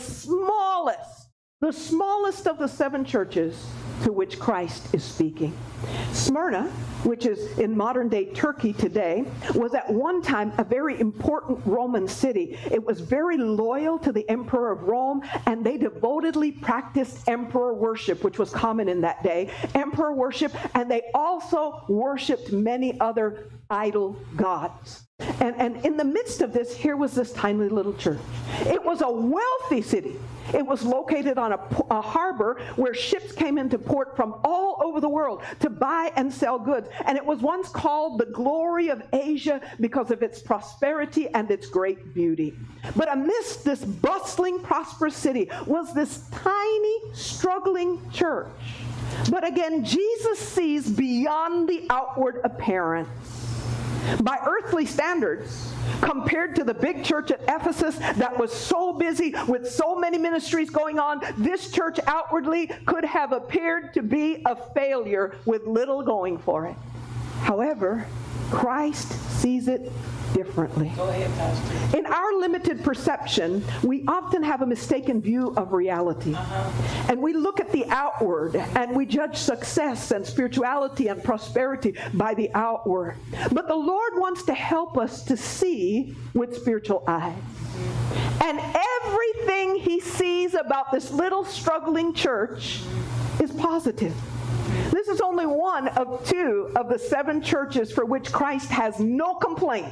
smallest of the 7 churches to which Christ is speaking. Smyrna, which is in modern-day Turkey today, was at one time a very important Roman city. It was very loyal to the Emperor of Rome, and they devotedly practiced emperor worship, which was common in that day. Emperor worship, and they also worshiped many other idol gods. And in the midst of this, here was this tiny little church. It was a wealthy city. It was located on a harbor where ships came into port from all over the world to buy and sell goods. And it was once called the glory of Asia because of its prosperity and its great beauty. But amidst this bustling, prosperous city was this tiny, struggling church. But again, Jesus sees beyond the outward appearance. By earthly standards, compared to the big church at Ephesus that was so busy with so many ministries going on, this church outwardly could have appeared to be a failure with little going for it. However, Christ sees it differently. Go ahead, Pastor. In our limited perception, we often have a mistaken view of reality. And we look at the outward, and we judge success and spirituality and prosperity by the outward. But the Lord wants to help us to see with spiritual eyes. And everything he sees about this little struggling church is positive. This is only one of 2 of the 7 churches for which Christ has no complaint,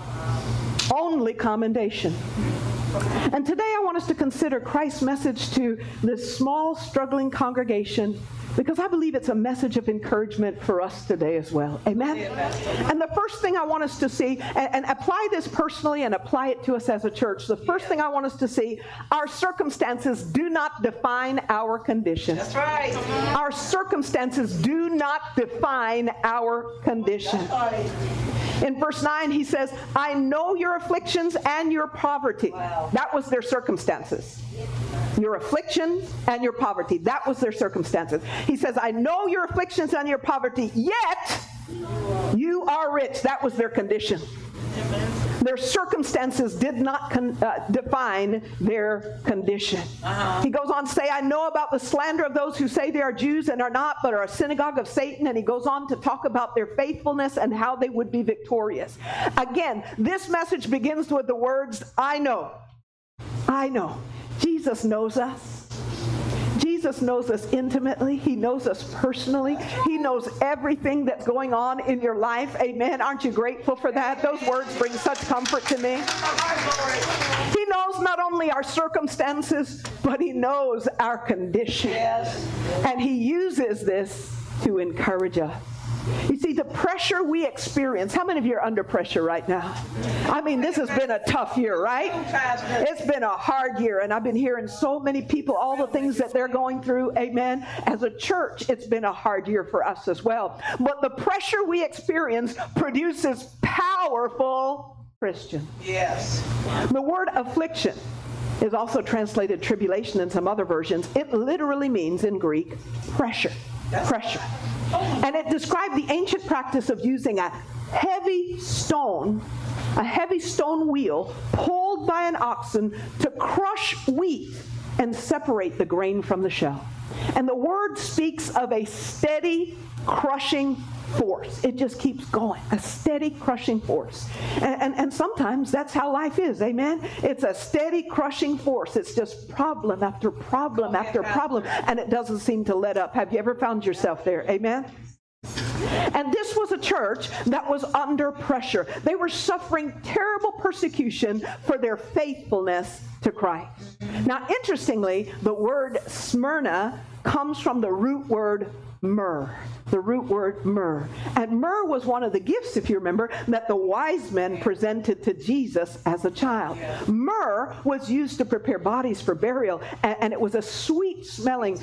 only commendation. And today I want us to consider Christ's message to this small, struggling congregation, because I believe it's a message of encouragement for us today as well. Amen? And the first thing I want us to see, and apply this personally and apply it to us as a church, the first thing I want us to see, our circumstances do not define our condition. That's right. Our circumstances do not define our condition. That's right. In verse 9, he says, I know your afflictions and your poverty. Wow. That was their circumstances. Your affliction and your poverty. That was their circumstances. He says, I know your afflictions and your poverty, yet you are rich. That was their condition. Their circumstances did not define their condition. He goes on to say, I know about the slander of those who say they are Jews and are not, but are a synagogue of Satan. And he goes on to talk about their faithfulness and how they would be victorious. Again, this message begins with the words, I know. I know. Jesus knows us. Jesus knows us intimately. He knows us personally. He knows everything that's going on in your life. Amen. Aren't you grateful for that? Those words bring such comfort to me. He knows knows not only our circumstances, but he knows our condition. Yes. And he uses this to encourage us. You see, the pressure we experience, how many of you are under pressure right now? I mean, this has been a tough year, right? It's been a hard year, and I've been hearing so many people, all the things that they're going through, amen. As a church, it's been a hard year for us as well. But the pressure we experience produces powerful Christians. Yes. The word affliction is also translated tribulation in some other versions. It literally means in Greek, pressure. Pressure. And it described the ancient practice of using a heavy stone wheel pulled by an oxen to crush wheat and separate the grain from the shell. And the word speaks of a steady crushing force. It just keeps going, a steady crushing force. And sometimes that's how life is, amen? It's a steady crushing force. It's just problem after problem after problem, and it doesn't seem to let up. Have you ever found yourself there, amen? And this was a church that was under pressure. They were suffering terrible persecution for their faithfulness to Christ. Now, interestingly, the word Smyrna comes from the root word myrrh. The root word myrrh. And myrrh was one of the gifts, if you remember, that the wise men presented to Jesus as a child. Myrrh was used to prepare bodies for burial, and it was a sweet-smelling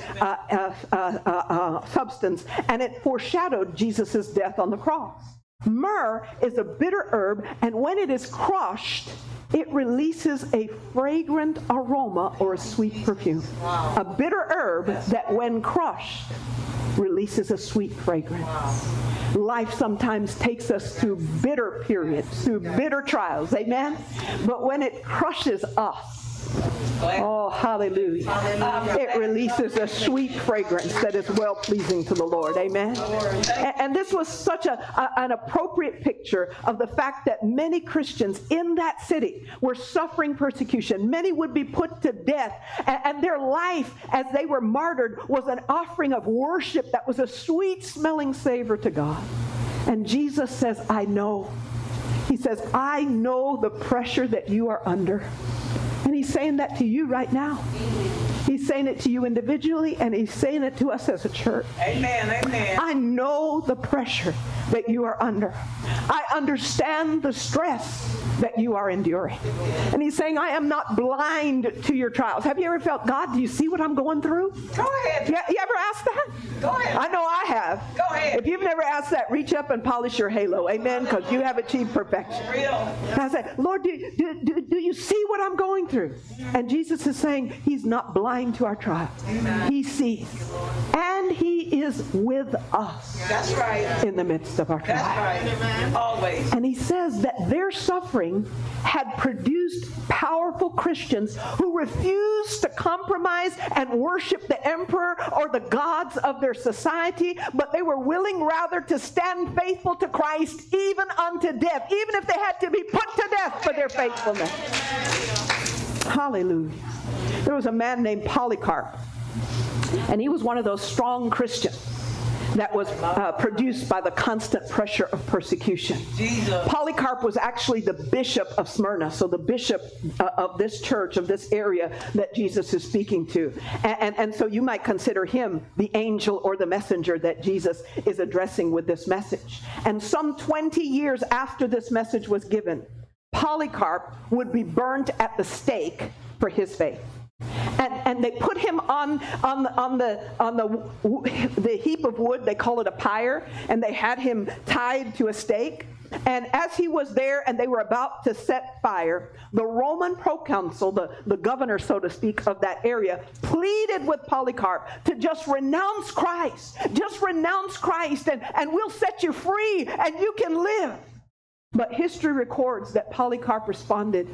substance, and it foreshadowed Jesus' death on the cross. Myrrh is a bitter herb, and when it is crushed, it releases a fragrant aroma or a sweet perfume. Wow. A bitter herb that when crushed releases a sweet fragrance. Wow. Life sometimes takes us through bitter periods, through bitter trials, amen? But when it crushes us, oh, hallelujah, it releases a sweet fragrance that is well-pleasing to the Lord, amen? And this was such an appropriate picture of the fact that many Christians in that city were suffering persecution. Many would be put to death, and their life as they were martyred was an offering of worship that was a sweet-smelling savor to God. And Jesus says, I know. He says, I know the pressure that you are under. And he's saying that to you right now. He's saying it to you individually, and he's saying it to us as a church. Amen, amen. I know the pressure that you are under. I understand the stress that you are enduring. And he's saying, I am not blind to your trials. Have you ever felt, God, do you see what I'm going through? Go ahead. You ever asked that? Go ahead. I know I have. Go ahead. If you've never asked that, reach up and polish your halo. Amen, because you have achieved perfection. Real. And I said, Lord, do you see what I'm going through? And Jesus is saying, he's not blind to our trials. Amen. He sees. And he is with us. That's right. In the midst of our trials. That's right. Amen. Always. And he says that their suffering had produced powerful Christians who refused to compromise and worship the emperor or the gods of their society, but they were willing rather to stand faithful to Christ even unto death, even if they had to be put to death for their faithfulness. Hallelujah. There was a man named Polycarp, and he was one of those strong Christians that was produced by the constant pressure of persecution. Jesus. Polycarp was actually the bishop of Smyrna, so the bishop of this church, of this area that Jesus is speaking to. And so you might consider him the angel or the messenger that Jesus is addressing with this message. And some 20 years after this message was given, Polycarp would be burnt at the stake for his faith. And they put him on the heap of wood. They call it a pyre, and they had him tied to a stake. And as he was there and they were about to set fire, the Roman proconsul, the governor, so to speak, of that area, pleaded with Polycarp to just renounce Christ. Just renounce Christ, and we'll set you free, and you can live. But history records that Polycarp responded,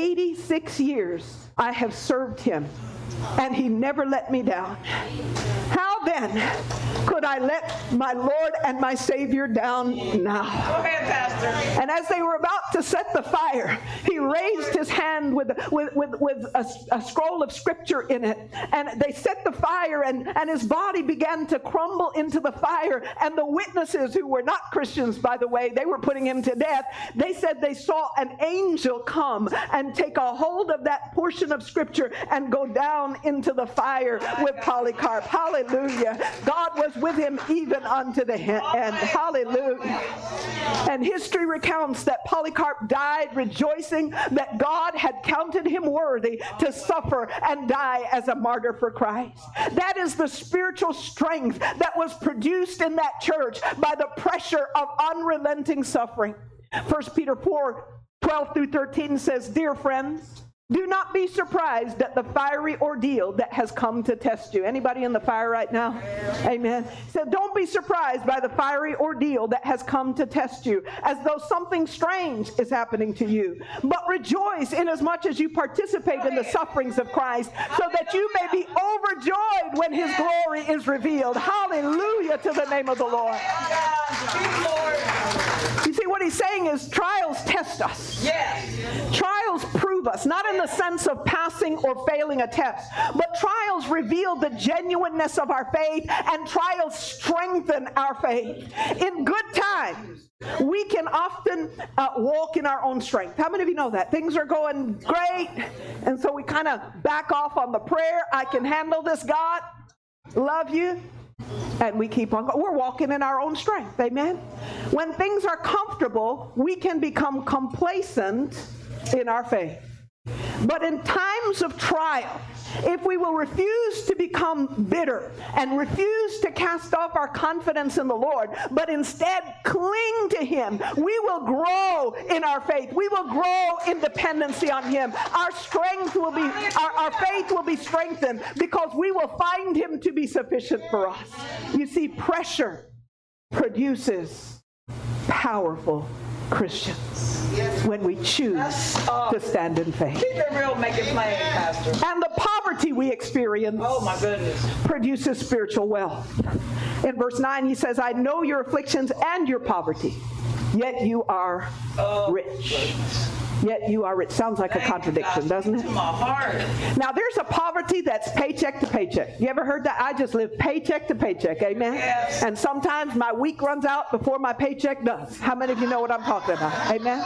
86 years I have served him, and he never let me down. How then could I let my Lord and my Savior down now? Go ahead, Pastor. And as they were about to set the fire, he raised his hand with a scroll of scripture in it. And they set the fire, and his body began to crumble into the fire. And the witnesses, who were not Christians, by the way, they were putting him to death. They said they saw an angel come and take a hold of that portion of scripture and go down into the fire with Polycarp. Hallelujah. God was with him even unto the end. Hallelujah. And history recounts that Polycarp died rejoicing that God had counted him worthy to suffer and die as a martyr for Christ. That is the spiritual strength that was produced in that church by the pressure of unrelenting suffering. 1 Peter 4:12 through 13 says, "Dear friends, do not be surprised at the fiery ordeal that has come to test you." Anybody in the fire right now? Amen. So don't be surprised by the fiery ordeal that has come to test you, as though something strange is happening to you. But rejoice inasmuch as you participate in the sufferings of Christ, so that you may be overjoyed when his glory is revealed. Hallelujah to the name of the Lord. You see, what he's saying is trials test us. Yes. Trials prove us, not in the sense of passing or failing a test, but trials reveal the genuineness of our faith, and trials strengthen our faith. In good times, we can often walk in our own strength. How many of you know that? Things are going great, and so we kind of back off on the prayer. I can handle this, God. Love you. And we keep on going. We're walking in our own strength. Amen? When things are comfortable, we can become complacent in our faith. But in times of trial, if we will refuse to become bitter and refuse to cast off our confidence in the Lord, but instead cling to him, we will grow in our faith. We will grow in dependency on him. Our strength will be, our faith will be strengthened, because we will find him to be sufficient for us. You see, pressure produces powerful Christians when we choose to stand in faith. Keep it real, make it plain, Pastor. And the poverty we experience, oh my goodness, produces spiritual wealth. In verse 9 he says, "I know your afflictions and your poverty, yet you are rich." Yet you are rich. Sounds like a contradiction, doesn't it? To my heart. Now there's a poverty that's paycheck to paycheck. You ever heard that? I just live paycheck to paycheck. Amen? Yes. And sometimes my week runs out before my paycheck does. How many of you know what I'm talking about? Amen?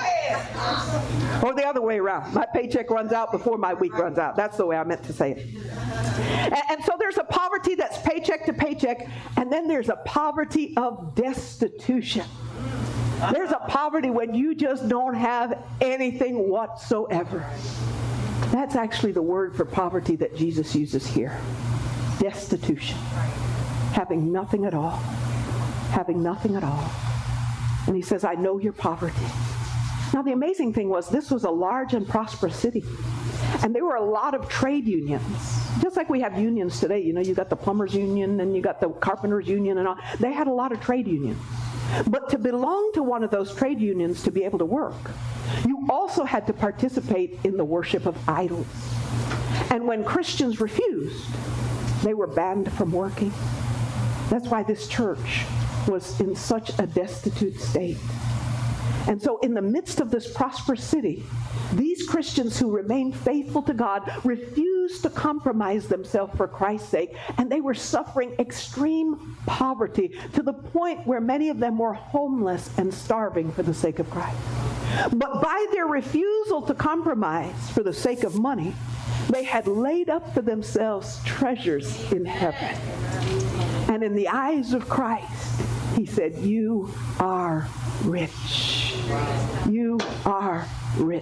Or the other way around. My paycheck runs out before my week runs out. That's the way I meant to say it. And so there's a poverty that's paycheck to paycheck, and then there's a poverty of destitution. There's a poverty when you just don't have anything whatsoever. That's actually the word for poverty that Jesus uses here. Destitution. Having nothing at all. Having nothing at all. And he says, "I know your poverty." Now the amazing thing was, this was a large and prosperous city. And there were a lot of trade unions. Just like we have unions today. You know, you got the plumbers union and you got the carpenters union and all. They had a lot of trade unions. But to belong to one of those trade unions, to be able to work, you also had to participate in the worship of idols. And when Christians refused, they were banned from working. That's why this church was in such a destitute state. And so in the midst of this prosperous city, these Christians who remained faithful to God refused to compromise themselves for Christ's sake, and they were suffering extreme poverty to the point where many of them were homeless and starving for the sake of Christ. But by their refusal to compromise for the sake of money, they had laid up for themselves treasures in heaven. And in the eyes of Christ, he said, "You are rich. You are rich."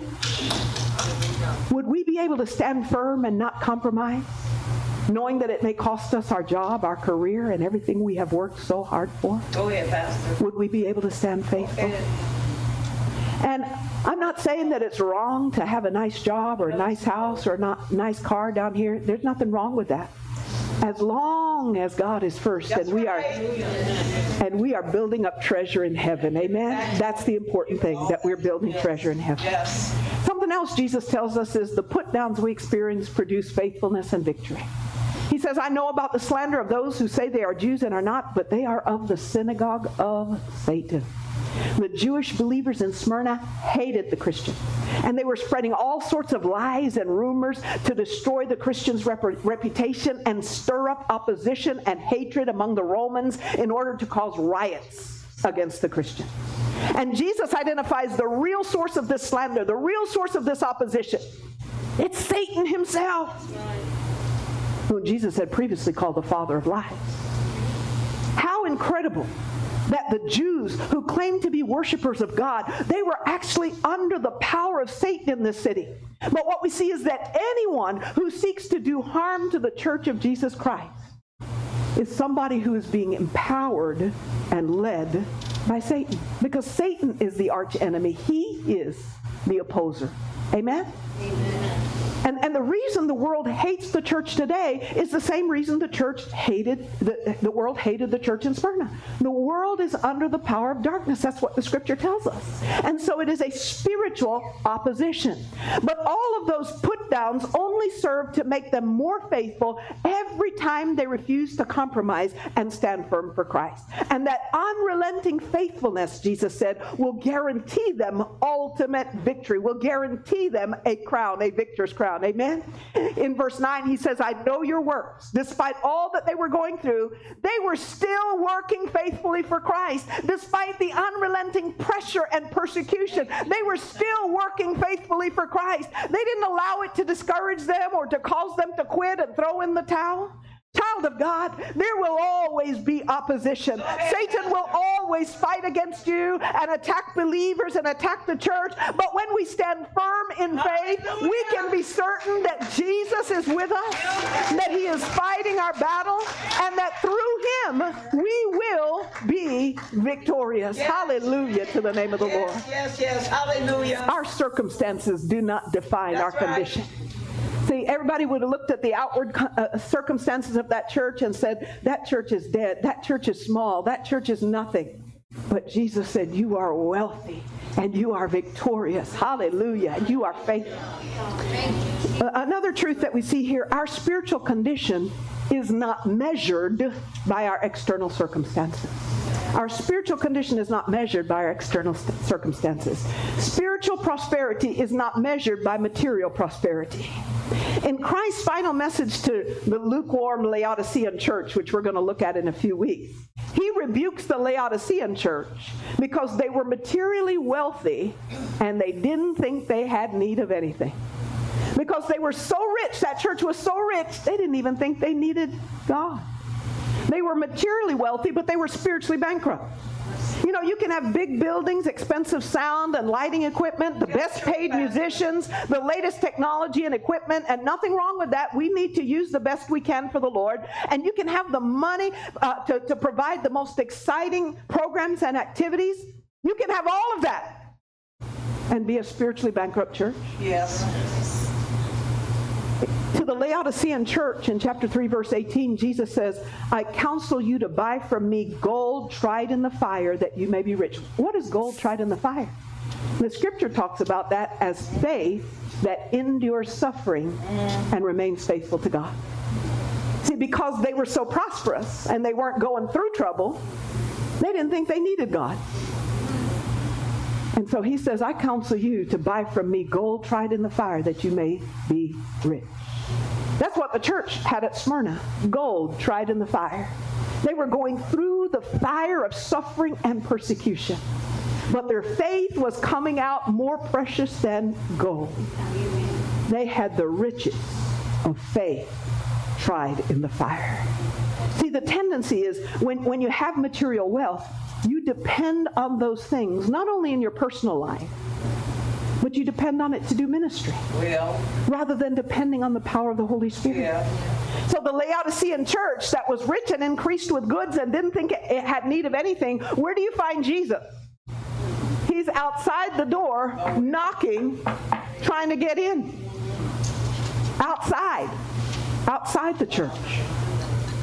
Would we be able to stand firm and not compromise, knowing that it may cost us our job, our career, and everything we have worked so hard for? Go ahead, Pastor. Would we be able to stand faithful? And I'm not saying that it's wrong to have a nice job or a nice house or a nice car down here. There's nothing wrong with that, as long as God is first. And we are building up treasure in heaven. Amen. That's the important thing, that we're building treasure in heaven. Yes. Something else Jesus tells us is the put downs we experience produce faithfulness and victory. He says, I know about the slander of those who say they are Jews and are not, but they are of the synagogue of Satan. The Jewish believers in Smyrna hated the Christians, and they were spreading all sorts of lies and rumors to destroy the Christians' reputation and stir up opposition and hatred among the Romans in order to cause riots against the Christians. And Jesus identifies the real source of this slander, the real source of this opposition. It's Satan himself, who Jesus had previously called the father of lies. How incredible that the Jews who claimed to be worshipers of God, they were actually under the power of Satan in this city. But what we see is that anyone who seeks to do harm to the church of Jesus Christ is somebody who is being empowered and led by Satan. Because Satan is the arch enemy. He is the opposer. Amen? Amen. And the reason the world hates the church today is the same reason the world hated the church in Smyrna. The world is under the power of darkness. That's what the scripture tells us. And so it is a spiritual opposition. But all of those put downs only serve to make them more faithful every time they refuse to compromise and stand firm for Christ. And that unrelenting faithfulness, Jesus said, will guarantee them ultimate victory, will guarantee them a crown, a victor's crown. Amen? In verse 9, he says, I know your works. Despite all that they were going through, they were still working faithfully for Christ. Despite the unrelenting pressure and persecution, they were still working faithfully for Christ. They didn't allow it to discourage them or to cause them to quit and throw in the towel. Child of God, there will always be opposition. Satan will always fight against you and attack believers and attack the church. But when we stand firm in faith, we can be certain that Jesus is with us, that he is fighting our battle, and that through him we will be victorious. Yes. Hallelujah to the name of the Lord. Yes, hallelujah. Our circumstances do not define our condition. See, everybody would have looked at the outward circumstances of that church and said, that church is dead, that church is small, that church is nothing. But Jesus said, you are wealthy and you are victorious. Hallelujah. You are faithful. Another truth that we see here, our spiritual condition is not measured by our external circumstances. Our spiritual condition is not measured by our external circumstances. Spiritual prosperity is not measured by material prosperity. In Christ's final message to the lukewarm Laodicean church, which we're going to look at in a few weeks, he rebukes the Laodicean church because they were materially wealthy and they didn't think they had need of anything. Because they were so rich, that church was so rich, they didn't even think they needed God. They were materially wealthy, but they were spiritually bankrupt. You know, you can have big buildings, expensive sound and lighting equipment, the best paid musicians, the latest technology and equipment, and nothing wrong with that. We need to use the best we can for the Lord. And you can have the money to provide the most exciting programs and activities. You can have all of that and be a spiritually bankrupt church. Yes. To the Laodicean church in chapter 3, verse 18, Jesus says, I counsel you to buy from me gold tried in the fire that you may be rich. What is gold tried in the fire? The scripture talks about that as faith that endures suffering and remains faithful to God. See, because they were so prosperous and they weren't going through trouble, they didn't think they needed God. And so he says, I counsel you to buy from me gold tried in the fire that you may be rich. That's what the church had at Smyrna, gold tried in the fire. They were going through the fire of suffering and persecution, but their faith was coming out more precious than gold. They had the riches of faith tried in the fire. See, the tendency is when you have material wealth, you depend on those things, not only in your personal life, but you depend on it to do ministry. Well, rather than depending on the power of the Holy Spirit. Yeah. So the Laodicean church that was rich and increased with goods and didn't think it had need of anything, where do you find Jesus? He's outside the door, knocking, trying to get in. Outside the church.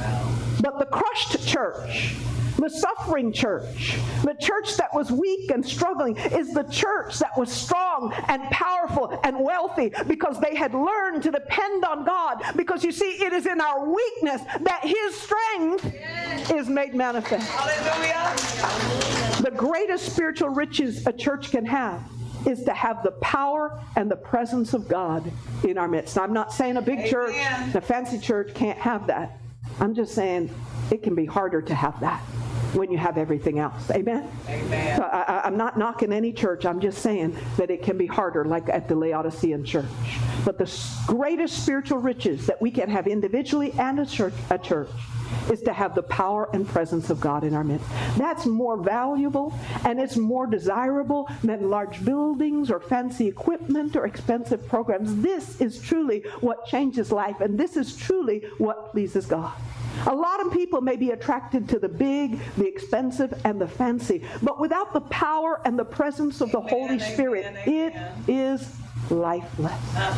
But the crushed church, the suffering church, the church that was weak and struggling, is the church that was strong and powerful and wealthy because they had learned to depend on God. Because you see, it is in our weakness that His strength is made manifest. Hallelujah. The greatest spiritual riches a church can have is to have the power and the presence of God in our midst. Now, I'm not saying a big church, a fancy church can't have that. I'm just saying it can be harder to have that when you have everything else. Amen? Amen. So I'm not knocking any church. I'm just saying that it can be harder, like at the Laodicean church. But the greatest spiritual riches that we can have individually and a church is to have the power and presence of God in our midst. That's more valuable and it's more desirable than large buildings or fancy equipment or expensive programs. This is truly what changes life, and this is truly what pleases God. A lot of people may be attracted to the big, the expensive, and the fancy, but without the power and the presence of the Holy Spirit, it is lifeless.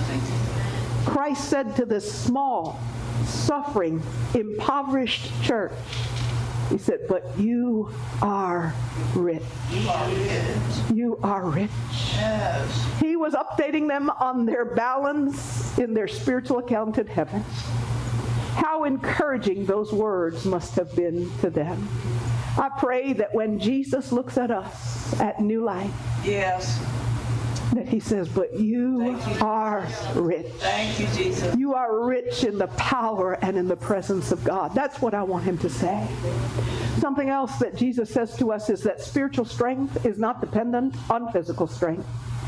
Christ said to this small, suffering, impoverished church, He said, but you are rich. You are rich. Yes. He was updating them on their balance in their spiritual account in heaven. How encouraging those words must have been to them. I pray that when Jesus looks at us at New Life, yes, that He says, but you are rich. Thank you, Jesus. You are rich in the power and in the presence of God. That's what I want Him to say. Something else that Jesus says to us is that spiritual strength is not dependent on physical strength.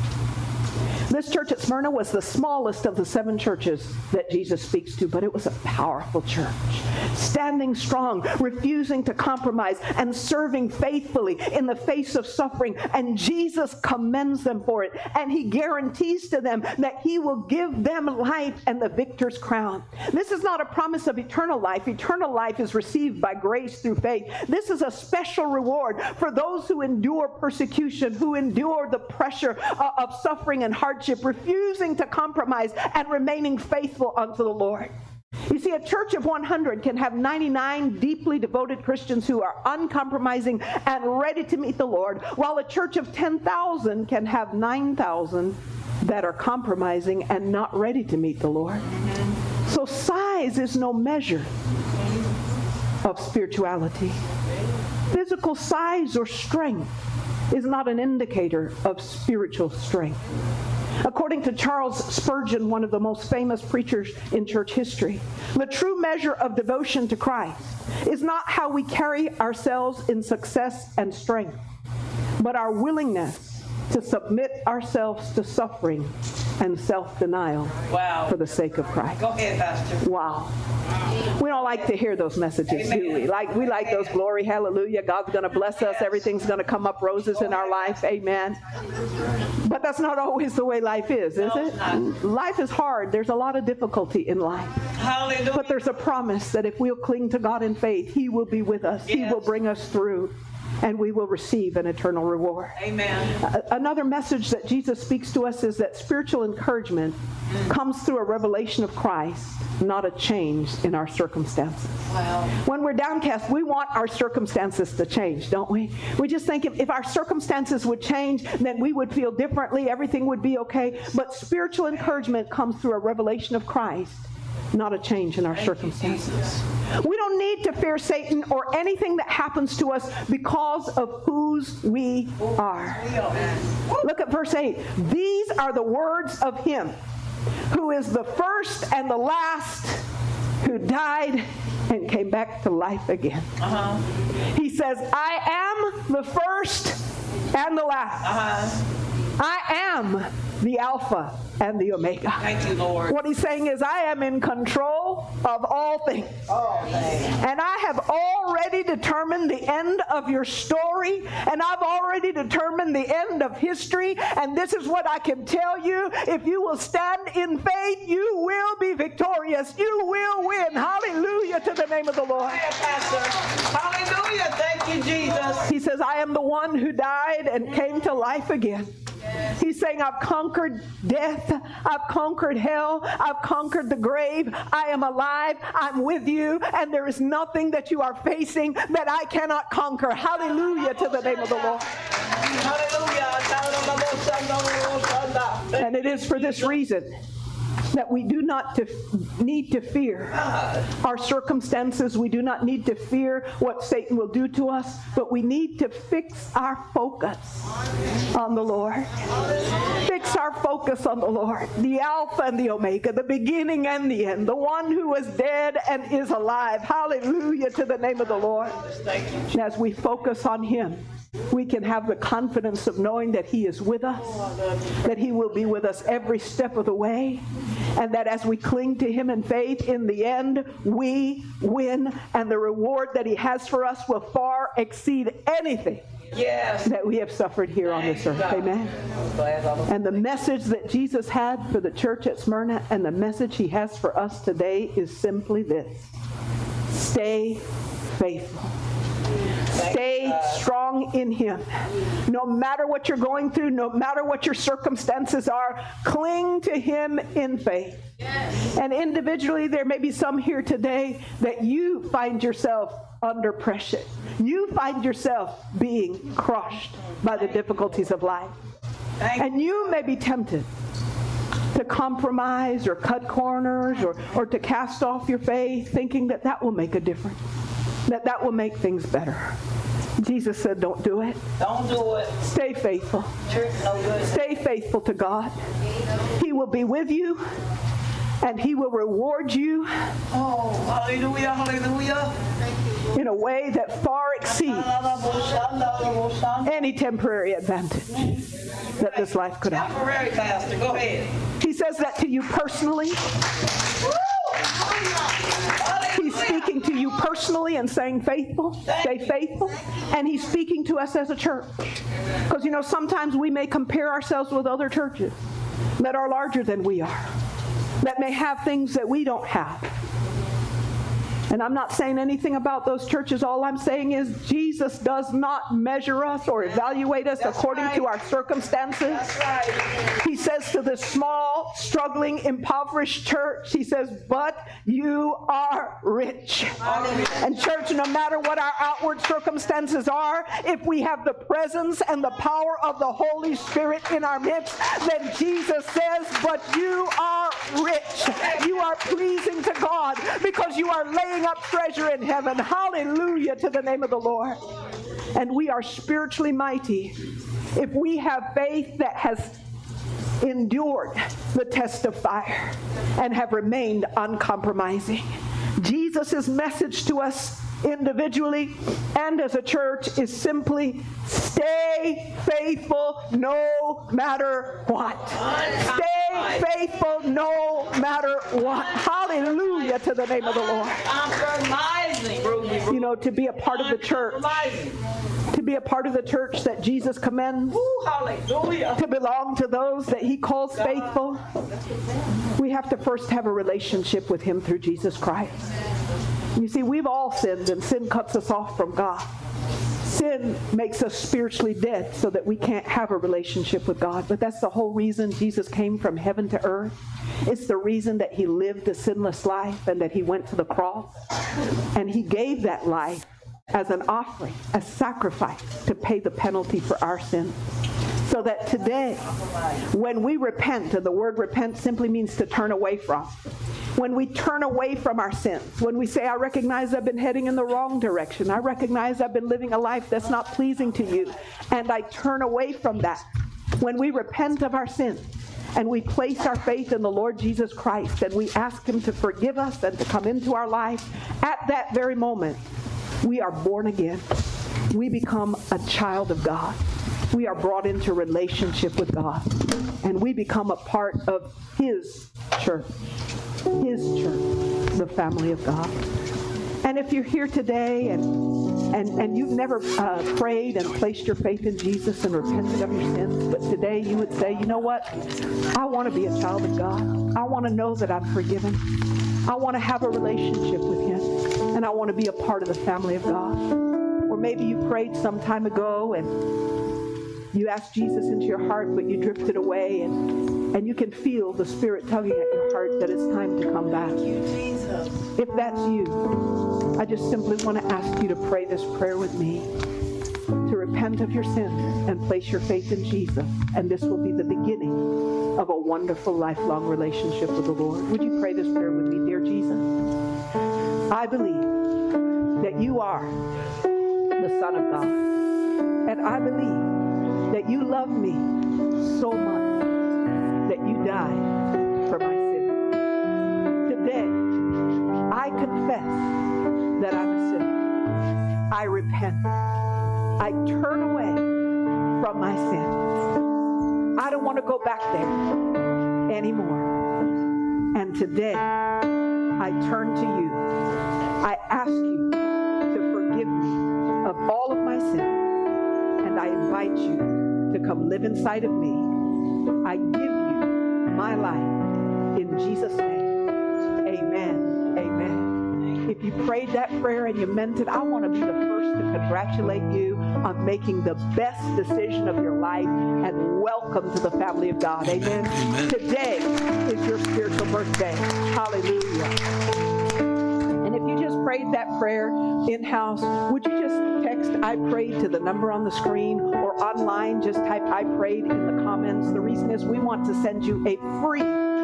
This church at Smyrna was the smallest of the 7 churches that Jesus speaks to, but it was a powerful church, standing strong, refusing to compromise, and serving faithfully in the face of suffering. And Jesus commends them for it, and He guarantees to them that He will give them life and the victor's crown. This is not a promise of eternal life. Eternal life is received by grace through faith. This is a special reward for those who endure persecution, who endure the pressure of suffering and hardship, refusing to compromise and remaining faithful unto the Lord. You see, a church of 100 can have 99 deeply devoted Christians who are uncompromising and ready to meet the Lord, while a church of 10,000 can have 9,000 that are compromising and not ready to meet the Lord. So size is no measure of spirituality. Physical size or strength is not an indicator of spiritual strength. According to Charles Spurgeon, one of the most famous preachers in church history, the true measure of devotion to Christ is not how we carry ourselves in success and strength, but our willingness to submit ourselves to suffering and self-denial for the sake of Christ. Go ahead, Pastor. Wow. We don't like to hear those messages, do we? We like those glory, hallelujah, God's going to bless us, everything's going to come up roses in our life, amen. But that's not always the way life is it? Life is hard. There's a lot of difficulty in life. Hallelujah. But there's a promise that if we'll cling to God in faith, He will be with us. He will bring us through, and we will receive an eternal reward. Amen. Another message that Jesus speaks to us is that spiritual encouragement comes through a revelation of Christ, not a change in our circumstances. Wow. When we're downcast, we want our circumstances to change, don't we? We just think if our circumstances would change, then we would feel differently, everything would be okay. But spiritual encouragement comes through a revelation of Christ, not a change in our circumstances. We don't need to fear Satan or anything that happens to us because of whose we are. Look at verse 8. These are the words of Him who is the first and the last, who died and came back to life again. He says, I am the first and the last. I am the Alpha and the Omega. Thank you, Lord. What He's saying is, I am in control of all things. And I have already determined the end of your story, and I've already determined the end of history. And this is what I can tell you. If you will stand in faith, you will be victorious. You will win. Hallelujah to the name of the Lord. Hallelujah. Thank you, Jesus. He says, I am the one who died and came to life again. He's saying, I've conquered death. I've conquered hell. I've conquered the grave. I am alive. I'm with you. And there is nothing that you are facing that I cannot conquer. Hallelujah to the name of the Lord. And it is for this reason that we do not need to fear our circumstances. We do not need to fear what Satan will do to us, but we need to fix our focus on the Lord. Fix our focus on the Lord, the Alpha and the Omega, the beginning and the end, the one who was dead and is alive. Hallelujah to the name of the Lord. And as we focus on him, we can have the confidence of knowing that he is with us, that he will be with us every step of the way, and that as we cling to him in faith, in the end, we win, and the reward that he has for us will far exceed anything that we have suffered here on this earth. Amen. And the message that Jesus had for the church at Smyrna and the message he has for us today is simply this: stay faithful. Stay strong in him. No matter what you're going through, no matter what your circumstances are, cling to him in faith. And individually, there may be some here today that you find yourself under pressure. You find yourself being crushed by the difficulties of life. And you may be tempted to compromise or cut corners or to cast off your faith, thinking that that will make a difference, that will make things better. Jesus said, don't do it. Don't do it. Stay faithful. Church no good. Stay faithful to God. He will be with you, and he will reward you Hallelujah, hallelujah. in a way that far exceeds any temporary advantage that this life could have. Temporary, Pastor. Go ahead. He says that to you personally. He's speaking to you personally and saying faithful, stay faithful. And he's speaking to us as a church. Because, you know, sometimes we may compare ourselves with other churches that are larger than we are, that may have things that we don't have. And I'm not saying anything about those churches. All I'm saying is Jesus does not measure us or evaluate us according to our circumstances. He says to this small, struggling, impoverished church, he says, but you are rich. And church, no matter what our outward circumstances are, if we have the presence and the power of the Holy Spirit in our midst, then Jesus says, but you are rich. You are pleasing to God because you are laying up treasure in heaven. Hallelujah to the name of the Lord. And we are spiritually mighty if we have faith that has endured the test of fire and have remained uncompromising. Jesus' message to us individually and as a church is simply stay faithful no matter what. Stay faithful no matter what. Hallelujah to the name of the Lord. You know, to be a part of the church, to be a part of the church that Jesus commends, to belong to those that he calls faithful, we have to first have a relationship with him through Jesus Christ. You see, we've all sinned, and sin cuts us off from God. Sin makes us spiritually dead so that we can't have a relationship with God. But that's the whole reason Jesus came from heaven to earth. It's the reason that he lived a sinless life and that he went to the cross. And he gave that life as an offering, a sacrifice to pay the penalty for our sins. So that today, when we repent, and the word repent simply means to turn away from, when we turn away from our sins, when we say, I recognize I've been heading in the wrong direction, I recognize I've been living a life that's not pleasing to you, and I turn away from that, when we repent of our sins, and we place our faith in the Lord Jesus Christ, and we ask him to forgive us and to come into our life, at that very moment, we are born again. We become a child of God. We are brought into relationship with God, and we become a part of his church, the family of God. And if you're here today and you've never prayed and placed your faith in Jesus and repented of your sins, but today you would say, you know what? I want to be a child of God. I want to know that I'm forgiven. I want to have a relationship with him, and I want to be a part of the family of God. Or maybe you prayed some time ago and You asked Jesus into your heart, but you drifted away, and you can feel the Spirit tugging at your heart that it's time to come back. If that's you, I just simply want to ask you to pray this prayer with me, to repent of your sins and place your faith in Jesus, and this will be the beginning of a wonderful lifelong relationship with the Lord. Would you pray this prayer with me? Dear Jesus, I believe that you are the Son of God, and I believe that you love me so much that you died for my sins. Today, I confess that I'm a sinner. I repent. I turn away from my sin. I don't want to go back there anymore. And today, I turn to you. I ask you to forgive me of all of my sins, and I invite you to come live inside of me. I give you my life in Jesus' name. Amen. Amen. If you prayed that prayer and you meant it, I want to be the first to congratulate you on making the best decision of your life, and welcome to the family of God. Amen. Amen. Today is your spiritual birthday. Hallelujah. And if you just prayed that prayer in-house, would you just text I prayed to the number on the screen, or online just type I prayed in the comments. The reason is we want to send you a free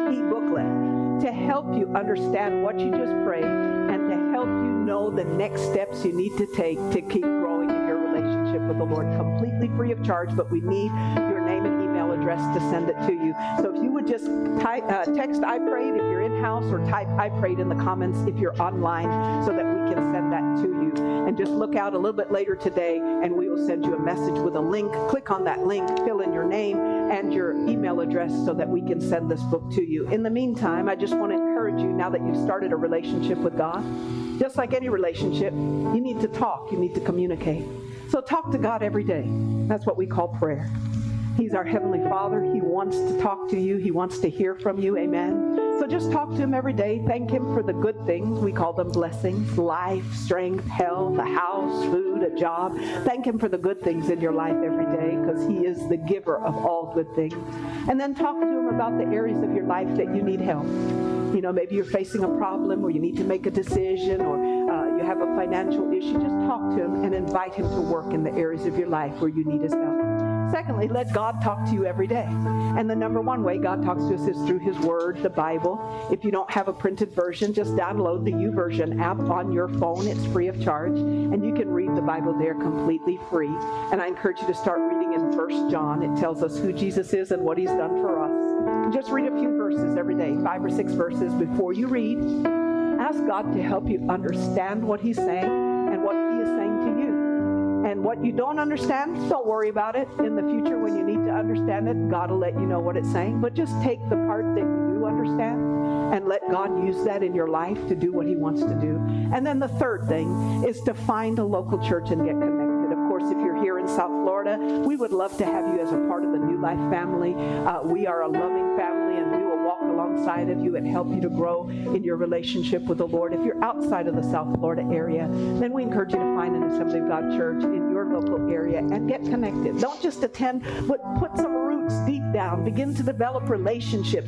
e-booklet to help you understand what you just prayed and to help you know the next steps you need to take to keep growing in your relationship with the Lord, completely free of charge, but we need your name and email address to send it to you. So if you would just text I prayed if you're in-house, or type I prayed in the comments if you're online, so that we can send that to you. And just look out a little bit later today, and we will send you a message with a link. Click on that link, fill in your name and your email address so that we can send this book to you. In the meantime, I just want to encourage you, now that you've started a relationship with God, just like any relationship, you need to talk, you need to communicate. So talk to God every day. That's what we call prayer. He's our Heavenly Father. He wants to talk to you. He wants to hear from you. Amen. So just talk to Him every day. Thank Him for the good things. We call them blessings: life, strength, health, a house, food, a job. Thank Him for the good things in your life every day, because He is the giver of all good things. And then talk to Him about the areas of your life that you need help. You know, maybe you're facing a problem, or you need to make a decision, or you have a financial issue. Just talk to Him and invite Him to work in the areas of your life where you need His help. Secondly, let God talk to you every day. And the number one way God talks to us is through His Word, the Bible. If you don't have a printed version, just download the YouVersion app on your phone. It's free of charge, and you can read the Bible there completely free. And I encourage you to start reading in 1 John. It tells us who Jesus is and what He's done for us. And just read a few verses every day, 5 or 6 verses before you read. Ask God to help you understand what He's saying and what He is saying to you. And what you don't understand, don't worry about it. In the future, when you need to understand it, God will let you know what it's saying. But just take the part that you do understand and let God use that in your life to do what He wants to do. And then the third thing is to find a local church and get connected. Of course, if you're here in South Florida, we would love to have you as a part of the New Life family. We are a loving family, and we will walk alongside of you and help you to grow in your relationship with the Lord. If you're outside of the South Florida area, then we encourage you to find an Assembly of God church in your local area and get connected. Don't just attend, but put some roots deep down. Begin to develop relationships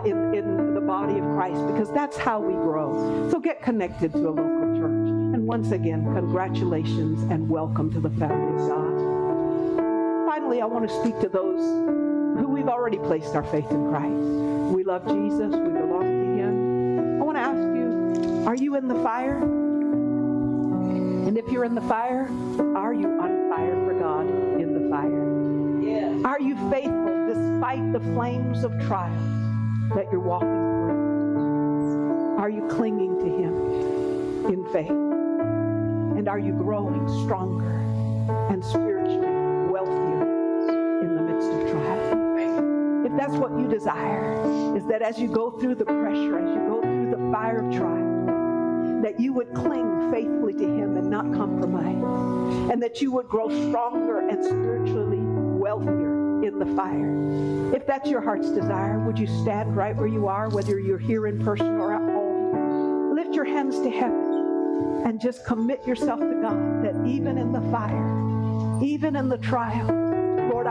in the body of Christ, because that's how we grow. So get connected to a local church. And once again, congratulations and welcome to the family of God. Finally, I want to speak to those who we've already placed our faith in Christ. We love Jesus. We belong to Him. I want to ask you, are you in the fire? And if you're in the fire, are you on fire for God in the fire? Yeah. Are you faithful despite the flames of trial that you're walking through? Are you clinging to Him in faith? And are you growing stronger and spiritually wealthier in the midst of trial? If that's what you desire, is that as you go through the pressure, as you go through the fire of trial, that you would cling faithfully to Him and not compromise, and that you would grow stronger and spiritually wealthier in the fire. If that's your heart's desire, would you stand right where you are, whether you're here in person or at home? Lift your hands to heaven and just commit yourself to God, that even in the fire, even in the trial, Lord, I'm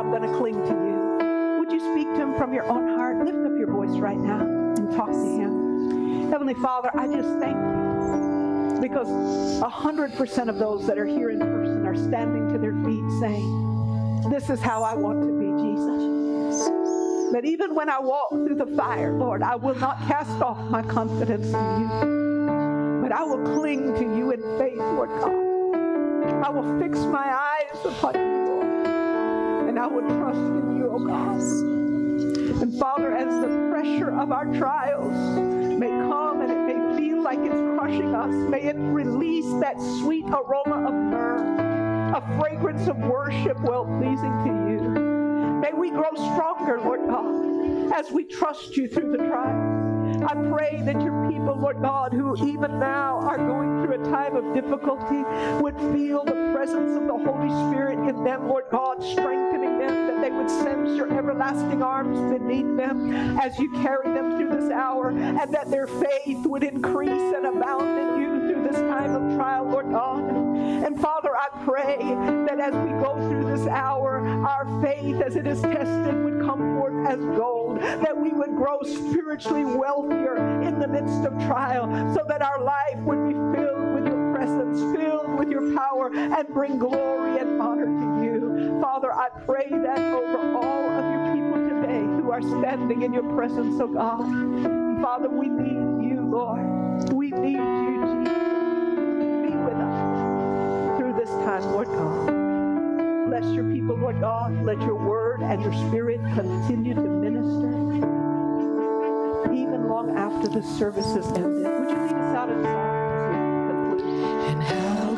I'm going to cling to you. Would you speak to him from your own heart? Lift up your voice right now and talk to him. Heavenly Father, I just thank you because 100% of those that are here in person are standing to their feet saying, this is how I want to be, Jesus. That even when I walk through the fire, Lord, I will not cast off my confidence in you, but I will cling to you in faith, Lord God. I will fix my eyes upon you, Lord, and I will trust in you, oh God. And Father, as the pressure of our trials may come and it may feel like it's crushing us, may it release that sweet aroma of myrrh, a fragrance of worship well-pleasing to you. May we grow stronger, Lord God, as we trust you through the trials. I pray that your people, Lord God, who even now are going through a time of difficulty, would feel the presence of the Holy Spirit in them, Lord God, strengthening them, that they would sense your everlasting arms beneath them as you carry them through this hour, and that their faith would increase and abound in you through this time of trial, Lord God. And Father, I pray that as we go through this hour, our faith as it is tested would come forth as gold, that we would grow spiritually wealthier in the midst of trial, so that our life would be filled with your presence, filled with your power, and bring glory and honor to you. Father, I pray that over all of your people today who are standing in your presence, oh God. Father, we need you, Lord. We need you, Jesus. Be with us through this time, Lord God. Bless your people, Lord God. Let your word and your spirit continue to minister even long after the service is ended. Would you lead us out in song as we conclude? And how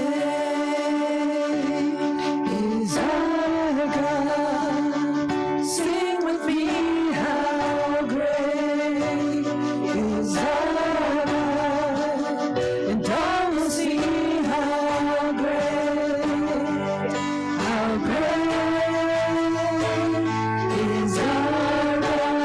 great is our God? Sing with me, how great is our God? And all will see how great is our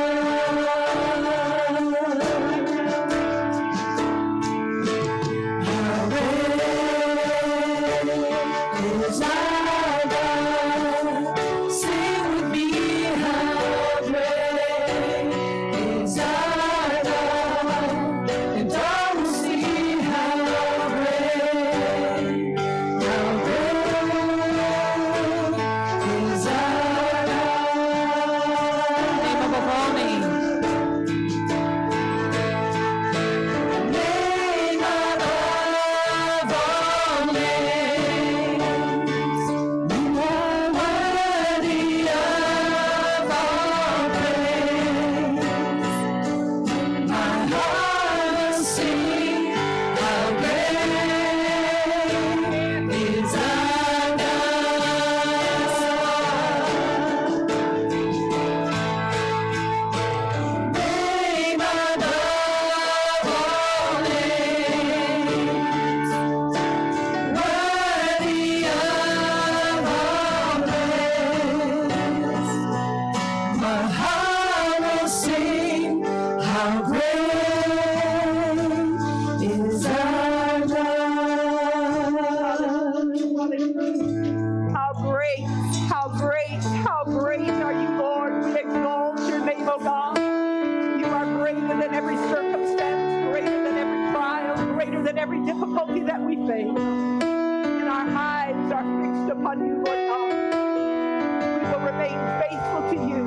every difficulty that we face, and our eyes are fixed upon you, Lord God, we will remain faithful to you,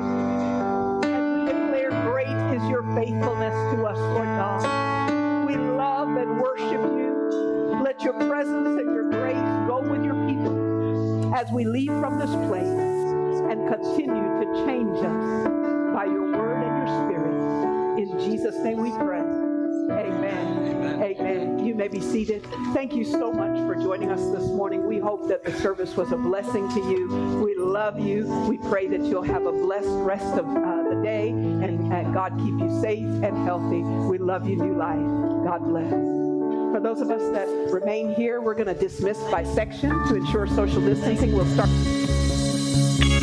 and we declare great is your faithfulness to us, Lord God. We love and worship you. Let your presence and your grace go with your people as we leave from this place and continue to change us by your word and your spirit. In Jesus' name we pray. Amen. Amen. You may be seated. Thank you so much for joining us this morning. We hope that the service was a blessing to you. We love you. We pray that you'll have a blessed rest of the day, and God keep you safe and healthy. We love you, New Life. God bless. For those of us that remain here, we're going to dismiss by section to ensure social distancing. We'll start.